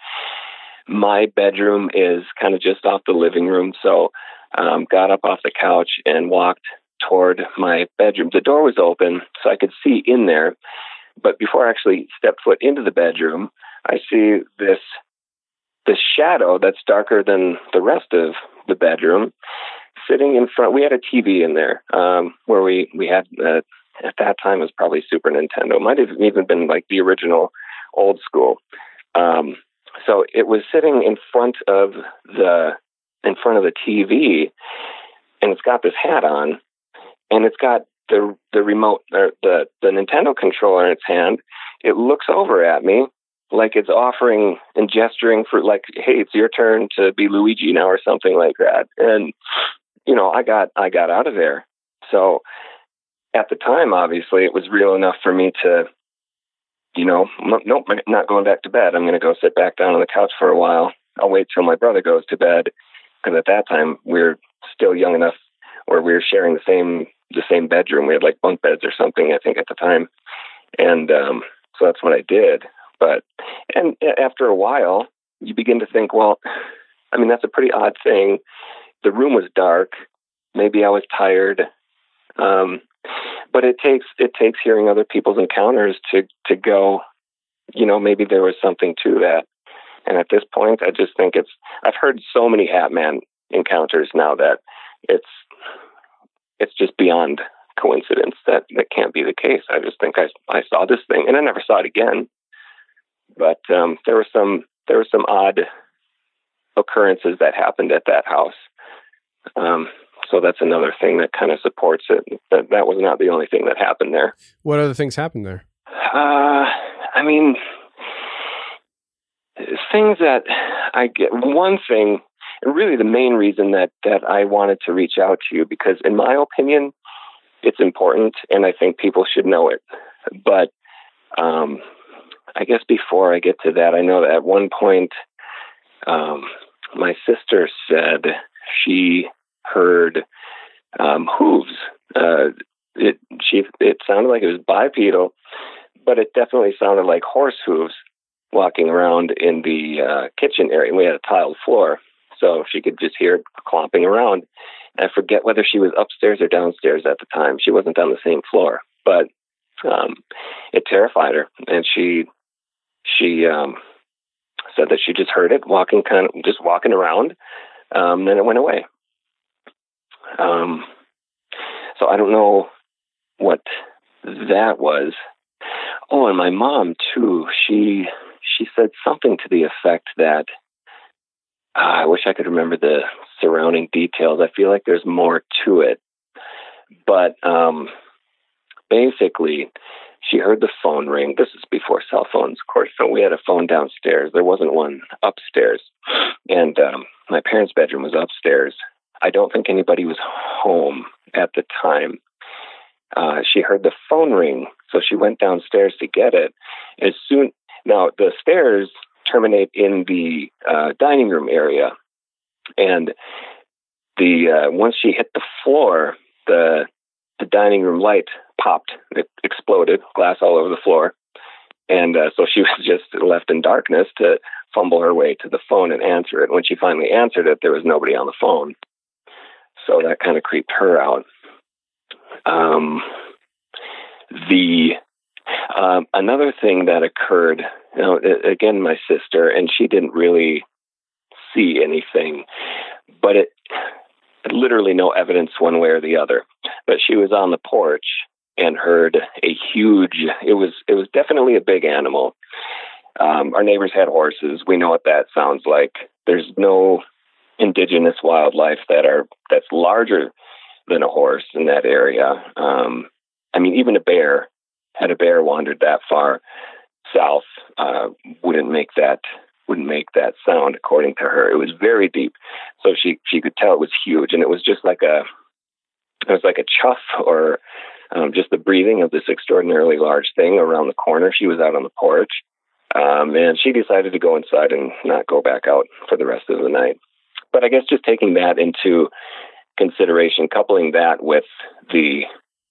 My bedroom is kind of just off the living room, so um, got up off the couch and walked toward my bedroom. The door was open, so I could see in there. But before I actually stepped foot into the bedroom, I see this the shadow that's darker than the rest of the bedroom sitting in front. We had a T V in there um, where we, we had, uh, at that time, it was probably Super Nintendo. It might have even been like the original old school. Um, so it was sitting in front of the, in front of the T V, and it's got this hat on, and it's got the, the remote, or the, the Nintendo controller in its hand. It looks over at me like it's offering and gesturing for, like, hey, it's your turn to be Luigi now, or something like that. And, you know, I got, I got out of there. So at the time, obviously it was real enough for me to, you know, nope, I'm not going back to bed. I'm going to go sit back down on the couch for a while. I'll wait till my brother goes to bed. Cause at that time we we're still young enough where we were sharing the same, the same bedroom. We had like bunk beds or something, I think, at the time. And, um, so that's what I did. But, and after a while, you begin to think, well, I mean, that's a pretty odd thing. The room was dark. Maybe I was tired. Um, but it takes, it takes hearing other people's encounters to, to go, you know, maybe there was something to that. And at this point, I just think it's, I've heard so many Hat Man encounters now that it's, it's just beyond coincidence that that can't be the case. I just think I, I saw this thing, and I never saw it again. But um, there were some there were some odd occurrences that happened at that house. Um, so that's another thing that kind of supports it. That that was not the only thing that happened there. What other things happened there? Uh, I mean, things that I get one thing, and really the main reason that, that I wanted to reach out to you, because in my opinion, it's important, and I think people should know it. But um, I guess before I get to that, I know that at one point, um, my sister said she heard um, hooves. Uh, it she it sounded like it was bipedal, but it definitely sounded like horse hooves walking around in the uh, kitchen area. We had a tiled floor, so she could just hear it clomping around. I forget whether she was upstairs or downstairs at the time. She wasn't on the same floor, but um, it terrified her, and she she um, said that she just heard it walking, kind of just walking around. Um, then it went away. Um, so I don't know what that was. Oh, and my mom too. She she said something to the effect that uh, I wish I could remember the surrounding details. I feel like there's more to it, but um, basically, she heard the phone ring. This is before cell phones, of course. So we had a phone downstairs. There wasn't one upstairs, and um, my parents' bedroom was upstairs. I don't think anybody was home at the time. Uh, she heard the phone ring, so she went downstairs to get it. As soon now, the stairs terminate in the uh, dining room area, and the uh, once she hit the floor, the the dining room light popped. It exploded, glass all over the floor, and uh, so she was just left in darkness to fumble her way to the phone and answer it. When she finally answered it, there was nobody on the phone, so that kind of creeped her out. Um, the um, another thing that occurred, you know, again, my sister, and she didn't really see anything, but it literally no evidence one way or the other. But she was on the porch and heard a huge. It was it was definitely a big animal. Um, our neighbors had horses. We know what that sounds like. There's no indigenous wildlife that are that's larger than a horse in that area. Um, I mean, even a bear, had a bear wandered that far south, uh, wouldn't make that wouldn't make that sound, according to her. It was very deep, so she she could tell it was huge, and it was just like a it was like a chuff or um, just the breathing of this extraordinarily large thing around the corner. She was out on the porch, um, and she decided to go inside and not go back out for the rest of the night. But I guess just taking that into consideration, coupling that with the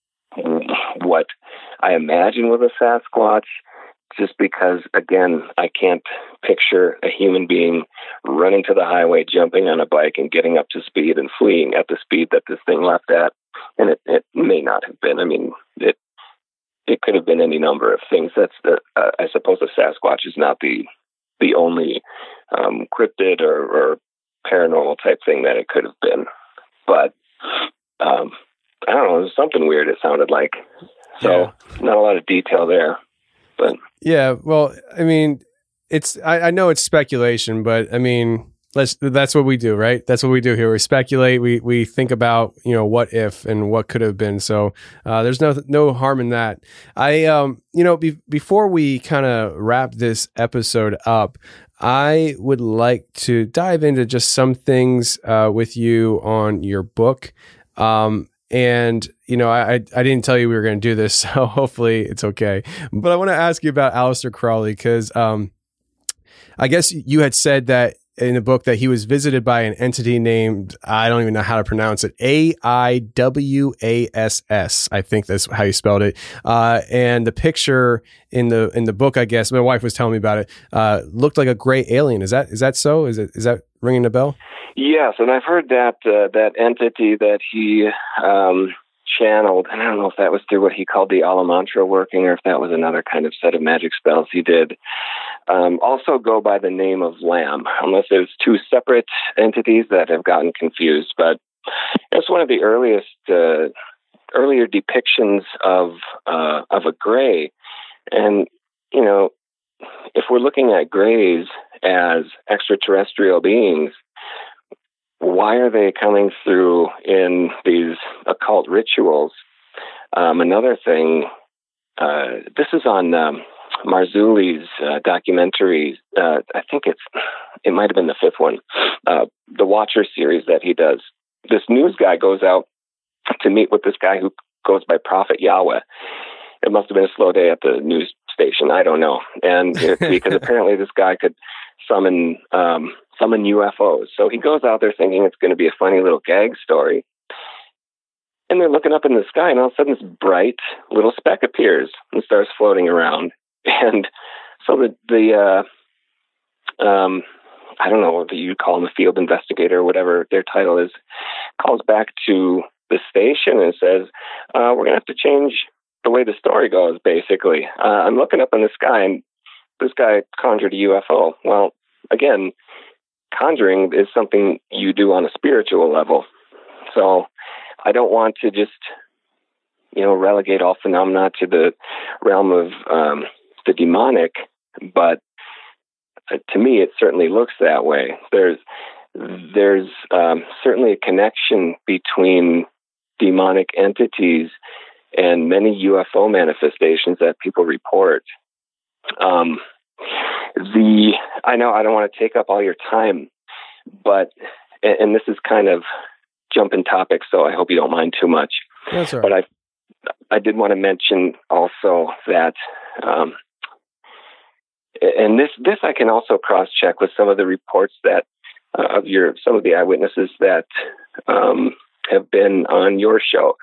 what I imagine was a Sasquatch, just because, again, I can't picture a human being running to the highway, jumping on a bike, and getting up to speed and fleeing at the speed that this thing left at. And it, it may not have been. I mean, it it could have been any number of things. That's the, uh, I suppose a Sasquatch is not the the only um, cryptid or, or paranormal type thing that it could have been. But um, I don't know, it was something weird it sounded like. So yeah. Not a lot of detail there. But yeah, well, I mean, it's I, I know it's speculation, but I mean, let's that's what we do, right? That's what we do here. We speculate. We we think about, you know, what if and what could have been. So uh, there's no no harm in that. I um you know be, before we kind of wrap this episode up, I would like to dive into just some things uh, with you on your book. Um, and, you know, I, I didn't tell you we were going to do this, so hopefully it's okay. But I want to ask you about Aleister Crowley, because um, I guess you had said that in the book that he was visited by an entity named, I don't even know how to pronounce it, A I W A S S. I think that's how you spelled it. Uh, and the picture in the in the book, I guess, my wife was telling me about it, uh, looked like a gray alien. Is that is that so? Is it is that ringing a bell? Yes, and I've heard that uh, that entity that he um, channeled, and I don't know if that was through what he called the Alamantra working, or if that was another kind of set of magic spells he did, um, also go by the name of Lamb, unless there's two separate entities that have gotten confused. But it's one of the earliest, uh, earlier depictions of uh, of a gray. And, you know, if we're looking at grays as extraterrestrial beings, why are they coming through in these occult rituals? Um, another thing, uh, this is on um, Marzulli's uh, documentary. Uh, I think it's it might have been the fifth one, uh, the Watcher series that he does. This news guy goes out to meet with this guy who goes by Prophet Yahweh. It must have been a slow day at the news station. I don't know. And it, because apparently this guy could summon um, summon U F Os. So he goes out there thinking it's going to be a funny little gag story. And they're looking up in the sky, and all of a sudden this bright little speck appears and starts floating around. And so the, the uh, um, I don't know what you call him, a field investigator or whatever their title is, calls back to the station and says, uh, we're going to have to change the way the story goes, basically. Uh, I'm looking up in the sky, and this guy conjured a U F O. Well, again, conjuring is something you do on a spiritual level. So I don't want to just, you know, relegate all phenomena to the realm of um, the demonic, but uh, to me, it certainly looks that way. There's there's um, certainly a connection between demonic entities and many U F O manifestations that people report. Um, the I know I don't want to take up all your time, but and, and this is kind of jumping topics, so I hope you don't mind too much. That's all right. But I I did want to mention also that, um, and this this I can also cross check with some of the reports that uh, of your some of the eyewitnesses that um, have been on your show.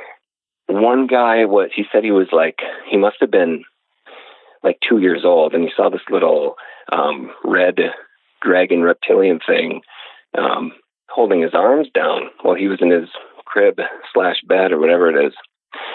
One guy, what he said, he was like, he must have been like two years old, and he saw this little um, red dragon reptilian thing um, holding his arms down while he was in his crib slash bed or whatever it is.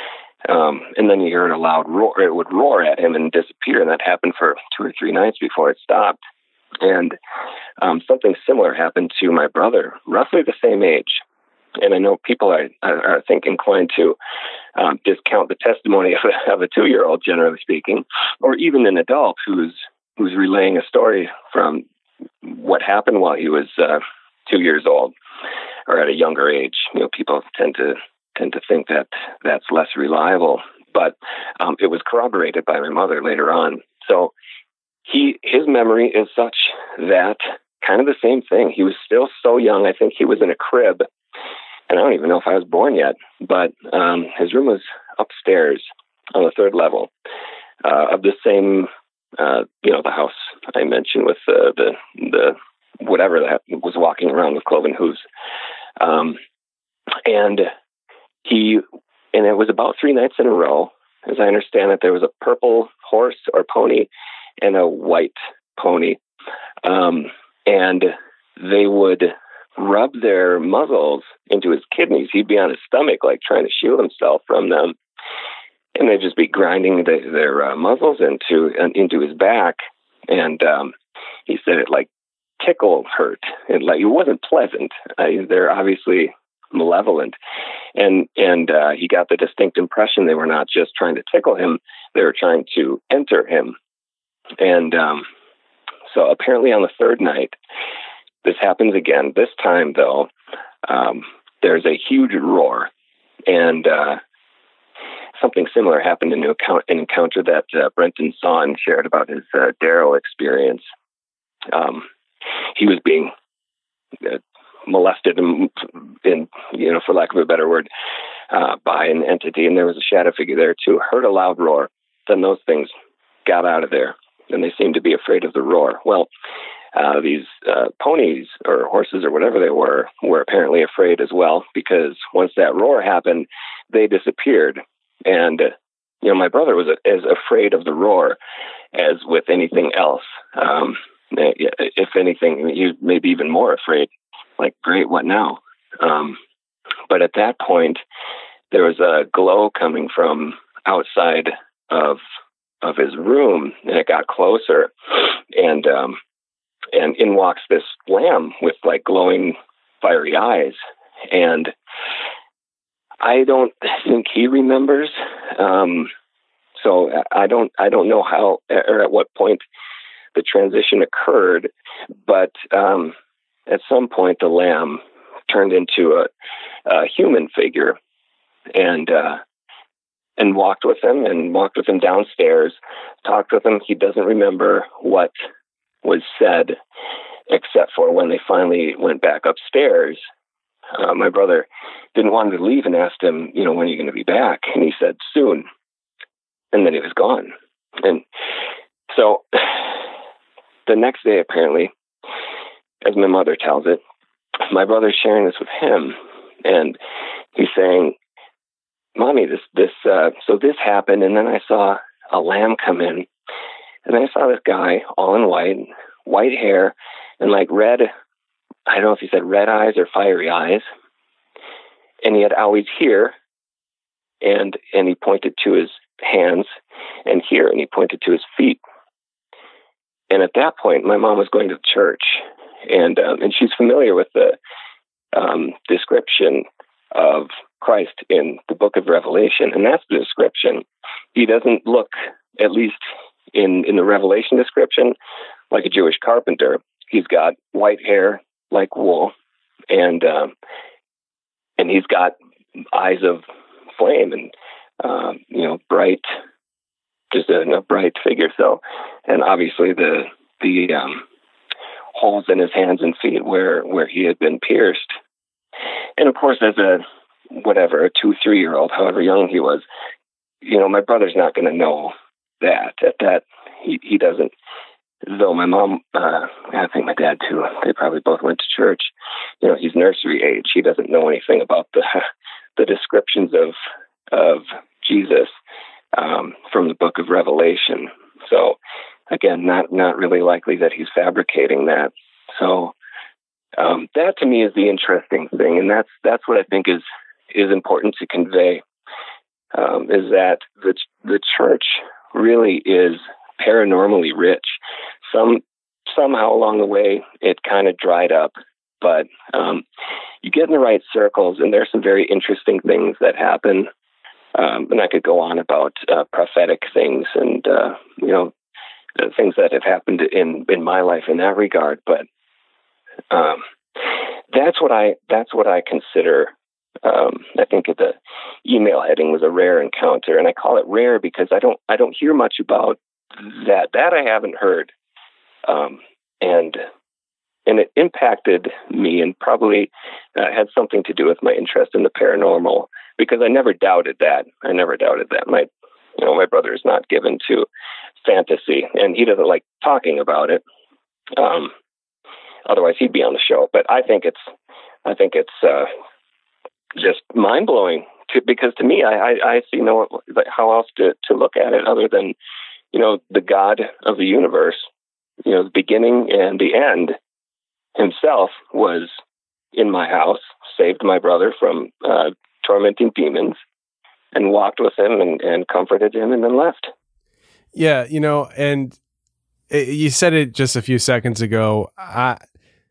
Um, and then you heard a loud roar. It would roar at him and disappear, and that happened for two or three nights before it stopped. And um, something similar happened to my brother, roughly the same age. And I know people are, are I think, inclined to um, discount the testimony of a, of a two-year-old, generally speaking, or even an adult who's who's relaying a story from what happened while he was uh, two years old or at a younger age. You know, people tend to tend to think that that's less reliable, but um, it was corroborated by my mother later on. So he his memory is such that kind of the same thing. He was still so young. I think he was in a crib. And I don't even know if I was born yet, but um, his room was upstairs on the third level uh, of the same, uh, you know, the house I mentioned with uh, the the whatever that was walking around with cloven hooves. Um, and he, and it was about three nights in a row, as I understand it, there was a purple horse or pony and a white pony. Um, and they would rub their muzzles into his kidneys. He'd be on his stomach, like trying to shield himself from them, and they'd just be grinding the, their uh, muzzles into uh, into his back. And um, he said it like tickle hurt. It like it wasn't pleasant. Uh, they're obviously malevolent, and and uh, he got the distinct impression they were not just trying to tickle him; they were trying to enter him. And um, so apparently, on the third night, this happens again. This time, though, um, there's a huge roar, and uh, something similar happened in an encounter that uh, Brenton Sawn shared about his uh, Darrow experience. Um, he was being uh, molested, in, in, you know, for lack of a better word, uh, by an entity, and there was a shadow figure there too. Heard a loud roar. Then those things got out of there, and they seemed to be afraid of the roar. Well, Uh, these uh, ponies or horses or whatever they were, were apparently afraid as well, because once that roar happened, they disappeared. And, uh, you know, my brother was as afraid of the roar as with anything else. Um, if anything, he may be even more afraid. Like, great, what now? Um, but at that point, there was a glow coming from outside of of his room, and it got closer. And, um, And in walks this lamb with like glowing, fiery eyes. And I don't think he remembers. Um, so I don't, I don't know how or at what point the transition occurred. But um, at some point, the lamb turned into a, a human figure, and uh, and walked with him and walked with him downstairs. Talked with him. He doesn't remember what was said. except for when they finally went back upstairs. Uh, my brother didn't want him to leave and asked him, you know, when are you going to be back? And he said, soon. And then he was gone. And so the next day, apparently, as my mother tells it, my brother's sharing this with him. And he's saying, Mommy, this, this, uh, so this happened. And then I saw a lamb come in. And I saw this guy all in white, white hair, and like red, I don't know if he said red eyes or fiery eyes. And he had always here, and and he pointed to his hands, and here, and he pointed to his feet. And at that point, my mom was going to church, and um, and she's familiar with the um, description of Christ in the book of Revelation, and that's the description. He doesn't look, at least in, in the Revelation description, like a Jewish carpenter. He's got white hair like wool, and um, and he's got eyes of flame, and um, you know, bright, just a, a bright figure. So, and obviously the the um, holes in his hands and feet where where he had been pierced. And of course, as a whatever a two three year old, however young he was, you know, my brother's not going to know that. At that, he he doesn't. Though my mom, uh, I think my dad too, they probably both went to church. You know, he's nursery age. He doesn't know anything about the the descriptions of of Jesus um, from the book of Revelation. So again, not not really likely that he's fabricating that. So um, that to me is the interesting thing, and that's that's what I think is is important to convey. Um, is that the the church really is paranormally rich. Some somehow along the way it kind of dried up, but um, you get in the right circles, and there's some very interesting things that happen. Um, and I could go on about uh, prophetic things and uh, you know uh, things that have happened in in my life in that regard. But um, that's what I that's what I consider. Um, I think the email heading was a rare encounter, and I call it rare because I don't I don't hear much about that. That I haven't heard, um, and and it impacted me, and probably uh, had something to do with my interest in the paranormal, because I never doubted that. I never doubted that. My you know my brother is not given to fantasy, and he doesn't like talking about it. Um, otherwise, he'd be on the show. But I think it's I think it's. Uh, just mind-blowing to, because to me, I, I, I see no, like, how else to, to look at it other than, you know, the God of the universe, you know, the beginning and the end himself was in my house, saved my brother from uh, tormenting demons, and walked with him and, and comforted him, and then left. Yeah. You know, and it, you said it just a few seconds ago. I,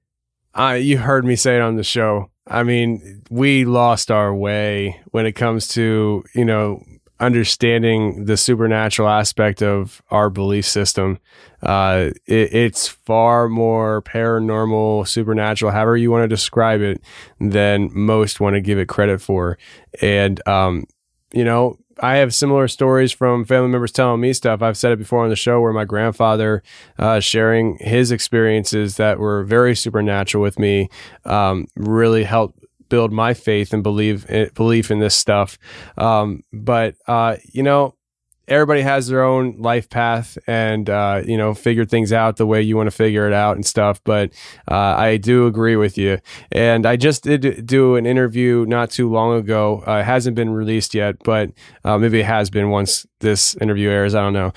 I, you heard me say it on the show. I mean, we lost our way when it comes to, you know, understanding the supernatural aspect of our belief system. Uh, it, it's far more paranormal, supernatural, however you want to describe it, than most want to give it credit for. And, um, you know, I have similar stories from family members telling me stuff. I've said it before on the show, where my grandfather uh, sharing his experiences that were very supernatural with me um, really helped build my faith and believe belief in this stuff. Um, but uh, you know, everybody has their own life path, and uh, you know, figure things out the way you want to figure it out and stuff. But uh, I do agree with you. And I just did do an interview not too long ago. Uh, it hasn't been released yet, but uh, maybe it has been once this interview airs. I don't know.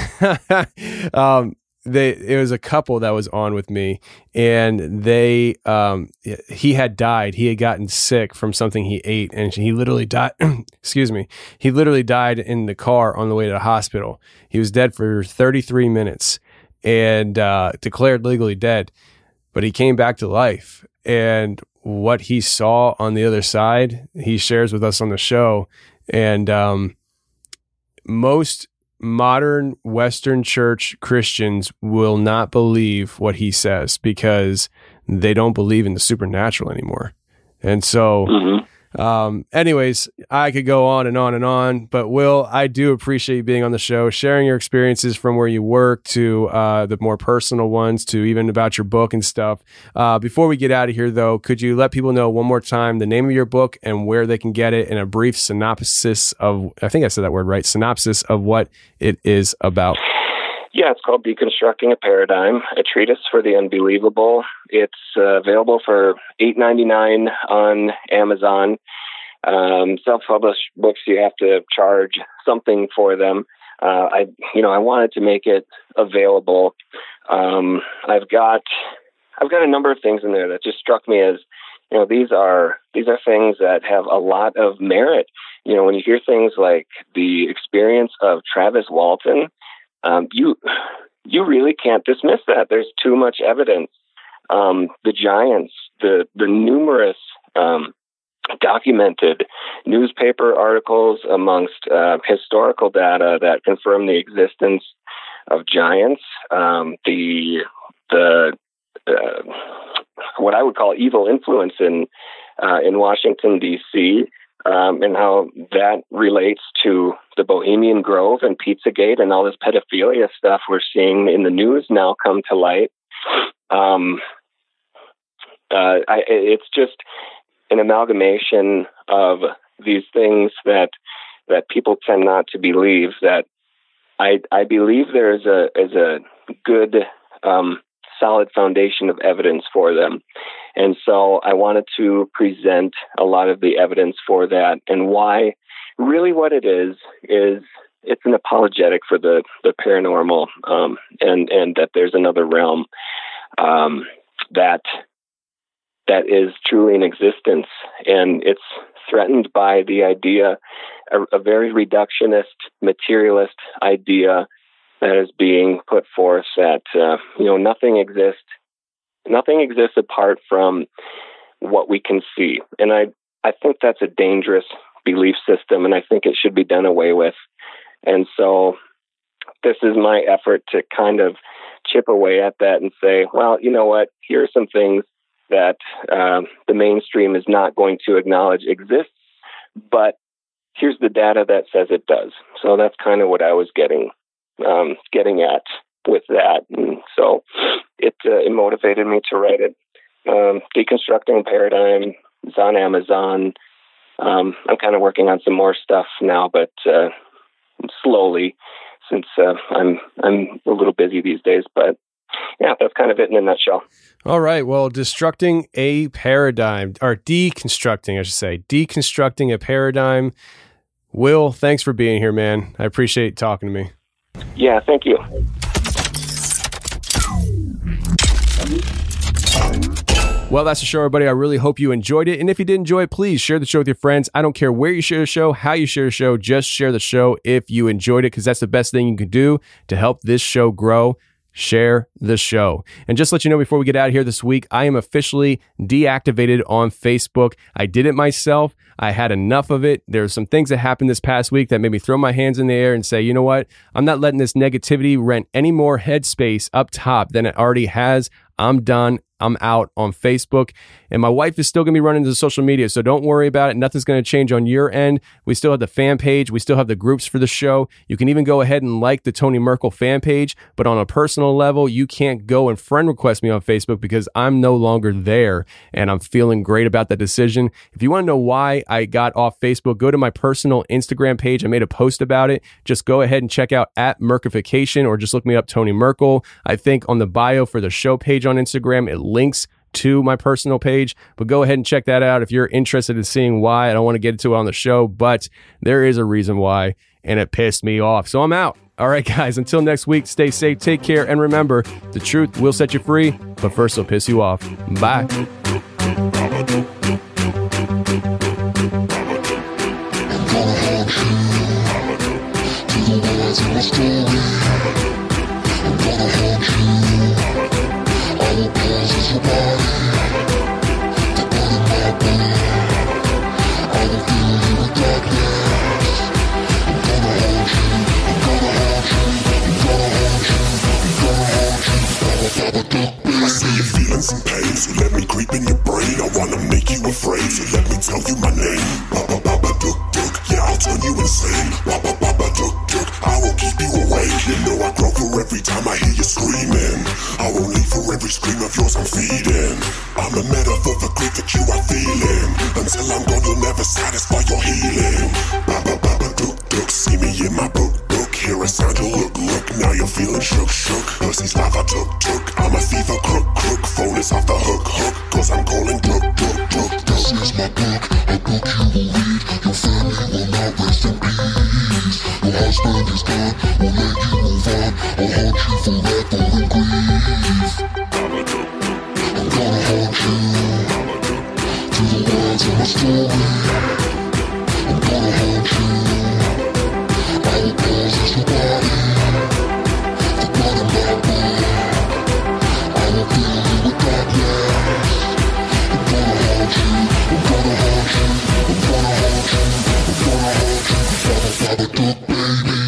But um, they it was a couple that was on with me, and they um, he had died. He had gotten sick from something he ate, and he literally died. excuse me. He literally died in the car on the way to the hospital. He was dead for thirty-three minutes and uh, declared legally dead, but he came back to life. And what he saw on the other side, he shares with us on the show. And um, most modern Western church Christians will not believe what he says because they don't believe in the supernatural anymore. And so, mm-hmm. Um, anyways, I could go on and on and on, but Will, I do appreciate you being on the show, sharing your experiences from where you work to uh, the more personal ones to even about your book and stuff. Uh, before we get out of here, though, could you let people know one more time the name of your book and where they can get it, and a brief synopsis of, I think I said that word right, synopsis of what it is about? Yeah, it's called Deconstructing a Paradigm, a treatise for the unbelievable. It's uh, available for eight ninety-nine on Amazon. Um, self-published books, you have to charge something for them. Uh, I, you know, I wanted to make it available. Um, I've got, I've got a number of things in there that just struck me as, you know, these are these are things that have a lot of merit. You know, when you hear things like the experience of Travis Walton, Um, you you really can't dismiss that. There's too much evidence. Um, the giants, the the numerous um, documented newspaper articles amongst uh, historical data that confirm the existence of giants. Um, the the uh, what I would call evil influence in uh, in Washington, D C, Um, and how that relates to the Bohemian Grove and Pizzagate and all this pedophilia stuff we're seeing in the news now come to light. Um, uh, I, it's just an amalgamation of these things that that people tend not to believe. That I I believe there is a is a good um, solid foundation of evidence for them. And so I wanted to present a lot of the evidence for that, and why really what it is, is it's an apologetic for the, the paranormal, um, and, and that there's another realm um, that that is truly in existence. And it's threatened by the idea, a, a very reductionist, materialist idea that is being put forth that, uh, you know, nothing exists. Nothing exists apart from what we can see. And I, I think that's a dangerous belief system, and I think it should be done away with. And so this is my effort to kind of chip away at that and say, well, you know what, here are some things that uh, the mainstream is not going to acknowledge exists, but here's the data that says it does. So that's kind of what I was getting um, getting at with that. And so it, uh, it motivated me to write it. Um, Deconstructing Paradigm is on Amazon. Um, I'm kind of working on some more stuff now, but uh, slowly, since uh, I'm I'm a little busy these days. But yeah, that's kind of it in a nutshell. All right. Well, Destructing a Paradigm, or Deconstructing, I should say, Deconstructing a Paradigm. Will, thanks for being here, man. I appreciate talking to me. Yeah, thank you. Well, that's the show, everybody. I really hope you enjoyed it. And if you did enjoy it, please share the show with your friends. I don't care where you share the show, how you share the show, just share the show if you enjoyed it, because that's the best thing you can do to help this show grow. Share the show. And just to let you know, before we get out of here this week, I am officially deactivated on Facebook. I did it myself. I had enough of it. There's some things that happened this past week that made me throw my hands in the air and say, you know what? I'm not letting this negativity rent any more headspace up top than it already has. I'm done. I'm out on Facebook. And my wife is still going to be running the social media, so don't worry about it. Nothing's going to change on your end. We still have the fan page. We still have the groups for the show. You can even go ahead and like the Tony Merkel fan page, but on a personal level, you can't go and friend request me on Facebook because I'm no longer there, and I'm feeling great about that decision. If you want to know why I got off Facebook, go to my personal Instagram page. I made a post about it. Just go ahead and check out at Merkification, or just look me up, Tony Merkel. I think on the bio for the show page on Instagram, it links to my personal page, but go ahead and check that out if you're interested in seeing why. I don't want to get into it on the show, but there is a reason why, and it pissed me off. So I'm out. All right, guys, until next week, stay safe, take care, and remember, the truth will set you free, but first it'll piss you off. Bye. I see you feeling some pain, so let me creep in your brain. I wanna make you afraid, so let me tell you my name. I'm feeding. I'm a metaphor for grief that you are feeling. Until I'm gone, you'll never satisfy your healing. Baba baba dook dook, see me in my book book. Hear a sound, you look look. Now you're feeling shook shook. Pussy's life I took took. I'm a thief, a crook crook. Phone is off the hook hook. Cause I'm calling dook dook dook. This is my book, a book you will read. Your family will not rest in peace. Your husband is gone, will make you move on. I'll haunt you forever in grief. I'm gonna haunt you to the words of my story. I'm gonna haunt you. I will possess your body, the blood in my blood. I will fill you with darkness. I'm gonna haunt you. I'm gonna haunt you. I'm gonna haunt you. I'm gonna haunt you. Father, father, duck, baby.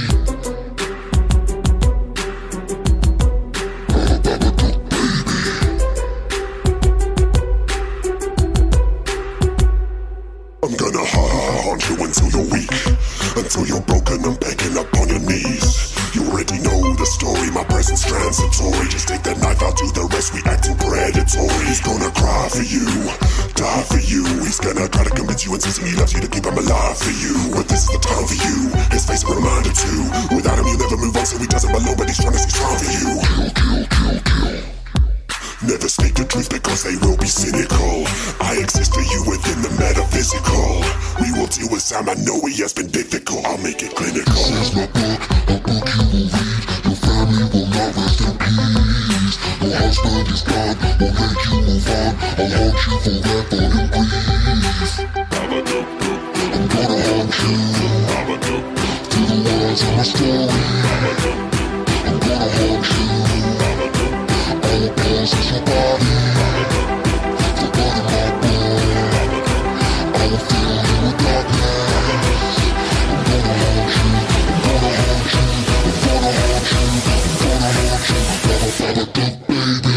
I'm gonna haunt you until you're weak, until you're broken and begging up on your knees. You already know the story, my presence transitory. Just take that knife, I'll do the rest, we acting predatory. He's gonna cry for you, die for you. He's gonna try to convince you, insisting he loves you to keep him alive for you. But this is the time for you, his face a reminder too. Without him you'll never move on, so he doesn't belong, but he's trying to stay strong for you. Kill, kill, kill, kill. Never speak the truth because they will be cynical. I exist for you within the metaphysical. We will deal with Sam, I know he has been difficult. I'll make it clinical. This is my book, a book you will read. Your family will not rest in peace. Your husband is gone, will make you move on. I'll haunt you forever in grief. I'm gonna haunt you to the words of my story. I'm gonna haunt you. I will possess your body, the blood in my blood. I will fill you with darkness. I'm gonna haunt you, I'm gonna haunt you, I'm gonna haunt you, I'm gonna haunt you. Father, father, duck, baby.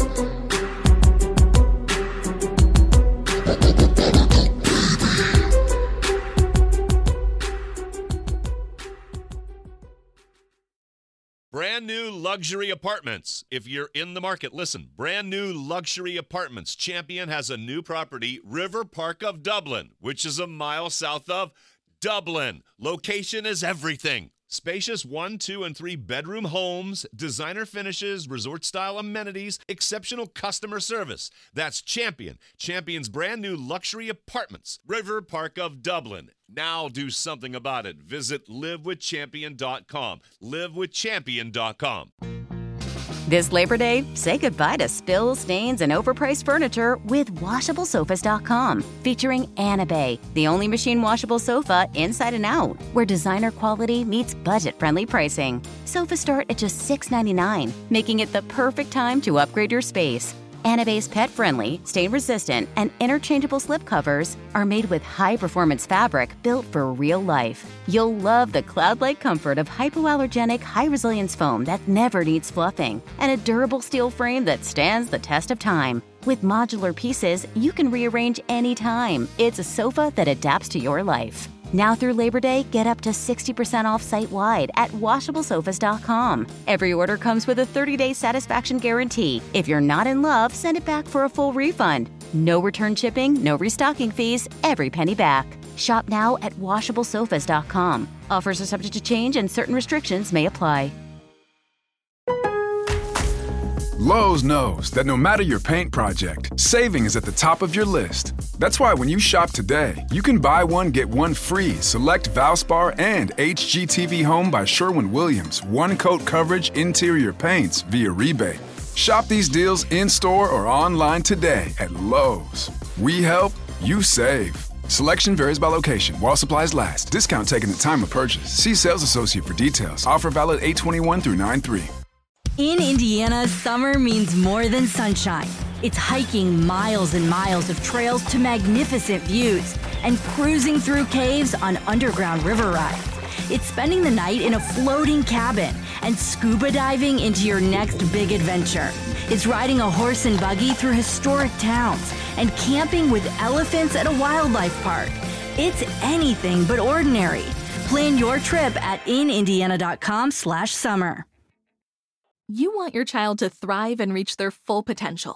Baba, baba, baba, duck, baby. Brand new luxury apartments. If you're in the market, listen. Brand new luxury apartments. Champion has a new property, River Park of Dublin, which is a mile south of Dublin. Location is everything. Spacious one, two, and three bedroom homes, designer finishes, resort-style amenities, exceptional customer service. That's Champion. Champion's brand new luxury apartments, River Park of Dublin. Now do something about it. Visit live with champion dot com. live with champion dot com. This Labor Day, say goodbye to spills, stains, and overpriced furniture with washable sofas dot com. Featuring Anabay, the only machine washable sofa inside and out, where designer quality meets budget-friendly pricing. Sofas start at just six ninety-nine, making it the perfect time to upgrade your space. Anabay's pet-friendly, stain-resistant, and interchangeable slipcovers are made with high-performance fabric built for real life. You'll love the cloud-like comfort of hypoallergenic, high-resilience foam that never needs fluffing, and a durable steel frame that stands the test of time. With modular pieces, you can rearrange anytime. It's a sofa that adapts to your life. Now through Labor Day, get up to sixty percent off site-wide at washable sofas dot com. Every order comes with a thirty-day satisfaction guarantee. If you're not in love, send it back for a full refund. No return shipping, no restocking fees, every penny back. Shop now at washable sofas dot com. Offers are subject to change and certain restrictions may apply. Lowe's knows that no matter your paint project, saving is at the top of your list. That's why when you shop today, you can buy one, get one free. Select Valspar and H G T V Home by Sherwin-Williams. One-coat coverage interior paints via rebate. Shop these deals in-store or online today at Lowe's. We help, you save. Selection varies by location. While supplies last. Discount taken at time of purchase. See sales associate for details. Offer valid eight twenty-one through nine three. In Indiana, summer means more than sunshine. It's hiking miles and miles of trails to magnificent views and cruising through caves on underground river rides. It's spending the night in a floating cabin and scuba diving into your next big adventure. It's riding a horse and buggy through historic towns and camping with elephants at a wildlife park. It's anything but ordinary. Plan your trip at in indiana dot com slash summer. You want your child to thrive and reach their full potential.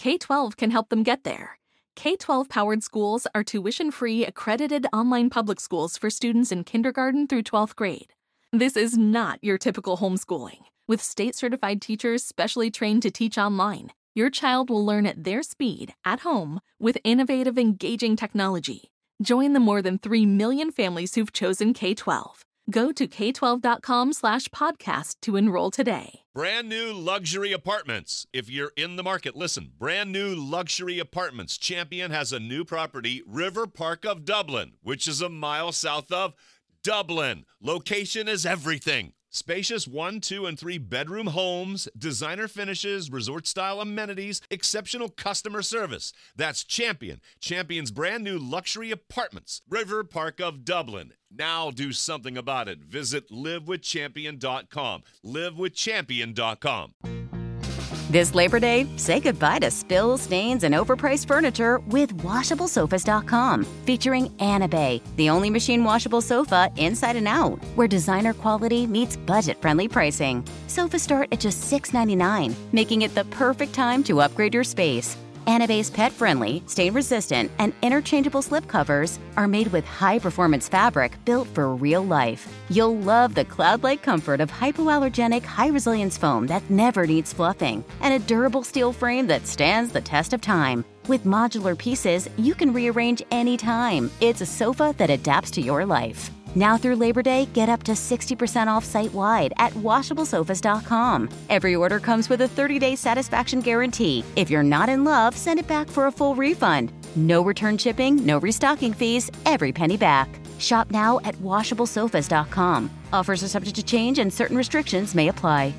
K twelve can help them get there. K twelve Powered Schools are tuition-free, accredited online public schools for students in kindergarten through twelfth grade. This is not your typical homeschooling. With state-certified teachers specially trained to teach online, your child will learn at their speed, at home, with innovative, engaging technology. Join the more than three million families who've chosen K twelve. Go to k twelve dot com slash podcast to enroll today. Brand new luxury apartments. If you're in the market, listen. Brand new luxury apartments. Champion has a new property, River Park of Dublin, which is a mile south of Dublin. Location is everything. Spacious one, two, and three bedroom homes, designer finishes, resort-style amenities, exceptional customer service. That's Champion. Champion's brand new luxury apartments, River Park of Dublin. Now do something about it. Visit live with champion dot com. live with champion dot com. This Labor Day, say goodbye to spills, stains, and overpriced furniture with washable sofas dot com, featuring Anabay, the only machine washable sofa inside and out, where designer quality meets budget-friendly pricing. Sofas start at just six ninety-nine, making it the perfect time to upgrade your space. Anabay's pet-friendly, stain-resistant, and interchangeable slipcovers are made with high-performance fabric built for real life. You'll love the cloud-like comfort of hypoallergenic, high-resilience foam that never needs fluffing, and a durable steel frame that stands the test of time. With modular pieces, you can rearrange anytime. It's a sofa that adapts to your life. Now through Labor Day, get up to sixty percent off site-wide at washable sofas dot com. Every order comes with a thirty-day satisfaction guarantee. If you're not in love, send it back for a full refund. No return shipping, no restocking fees, every penny back. Shop now at washable sofas dot com. Offers are subject to change and certain restrictions may apply.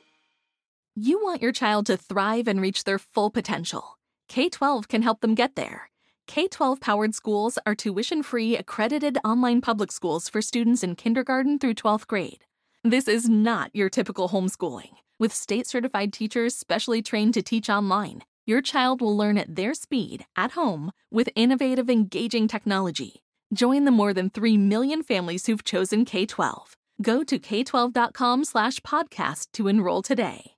You want your child to thrive and reach their full potential. K twelve can help them get there. K twelve Powered Schools are tuition-free, accredited online public schools for students in kindergarten through twelfth grade. This is not your typical homeschooling. With state-certified teachers specially trained to teach online, your child will learn at their speed, at home, with innovative, engaging technology. Join the more than three million families who've chosen K twelve. Go to k twelve dot com slash podcast to enroll today.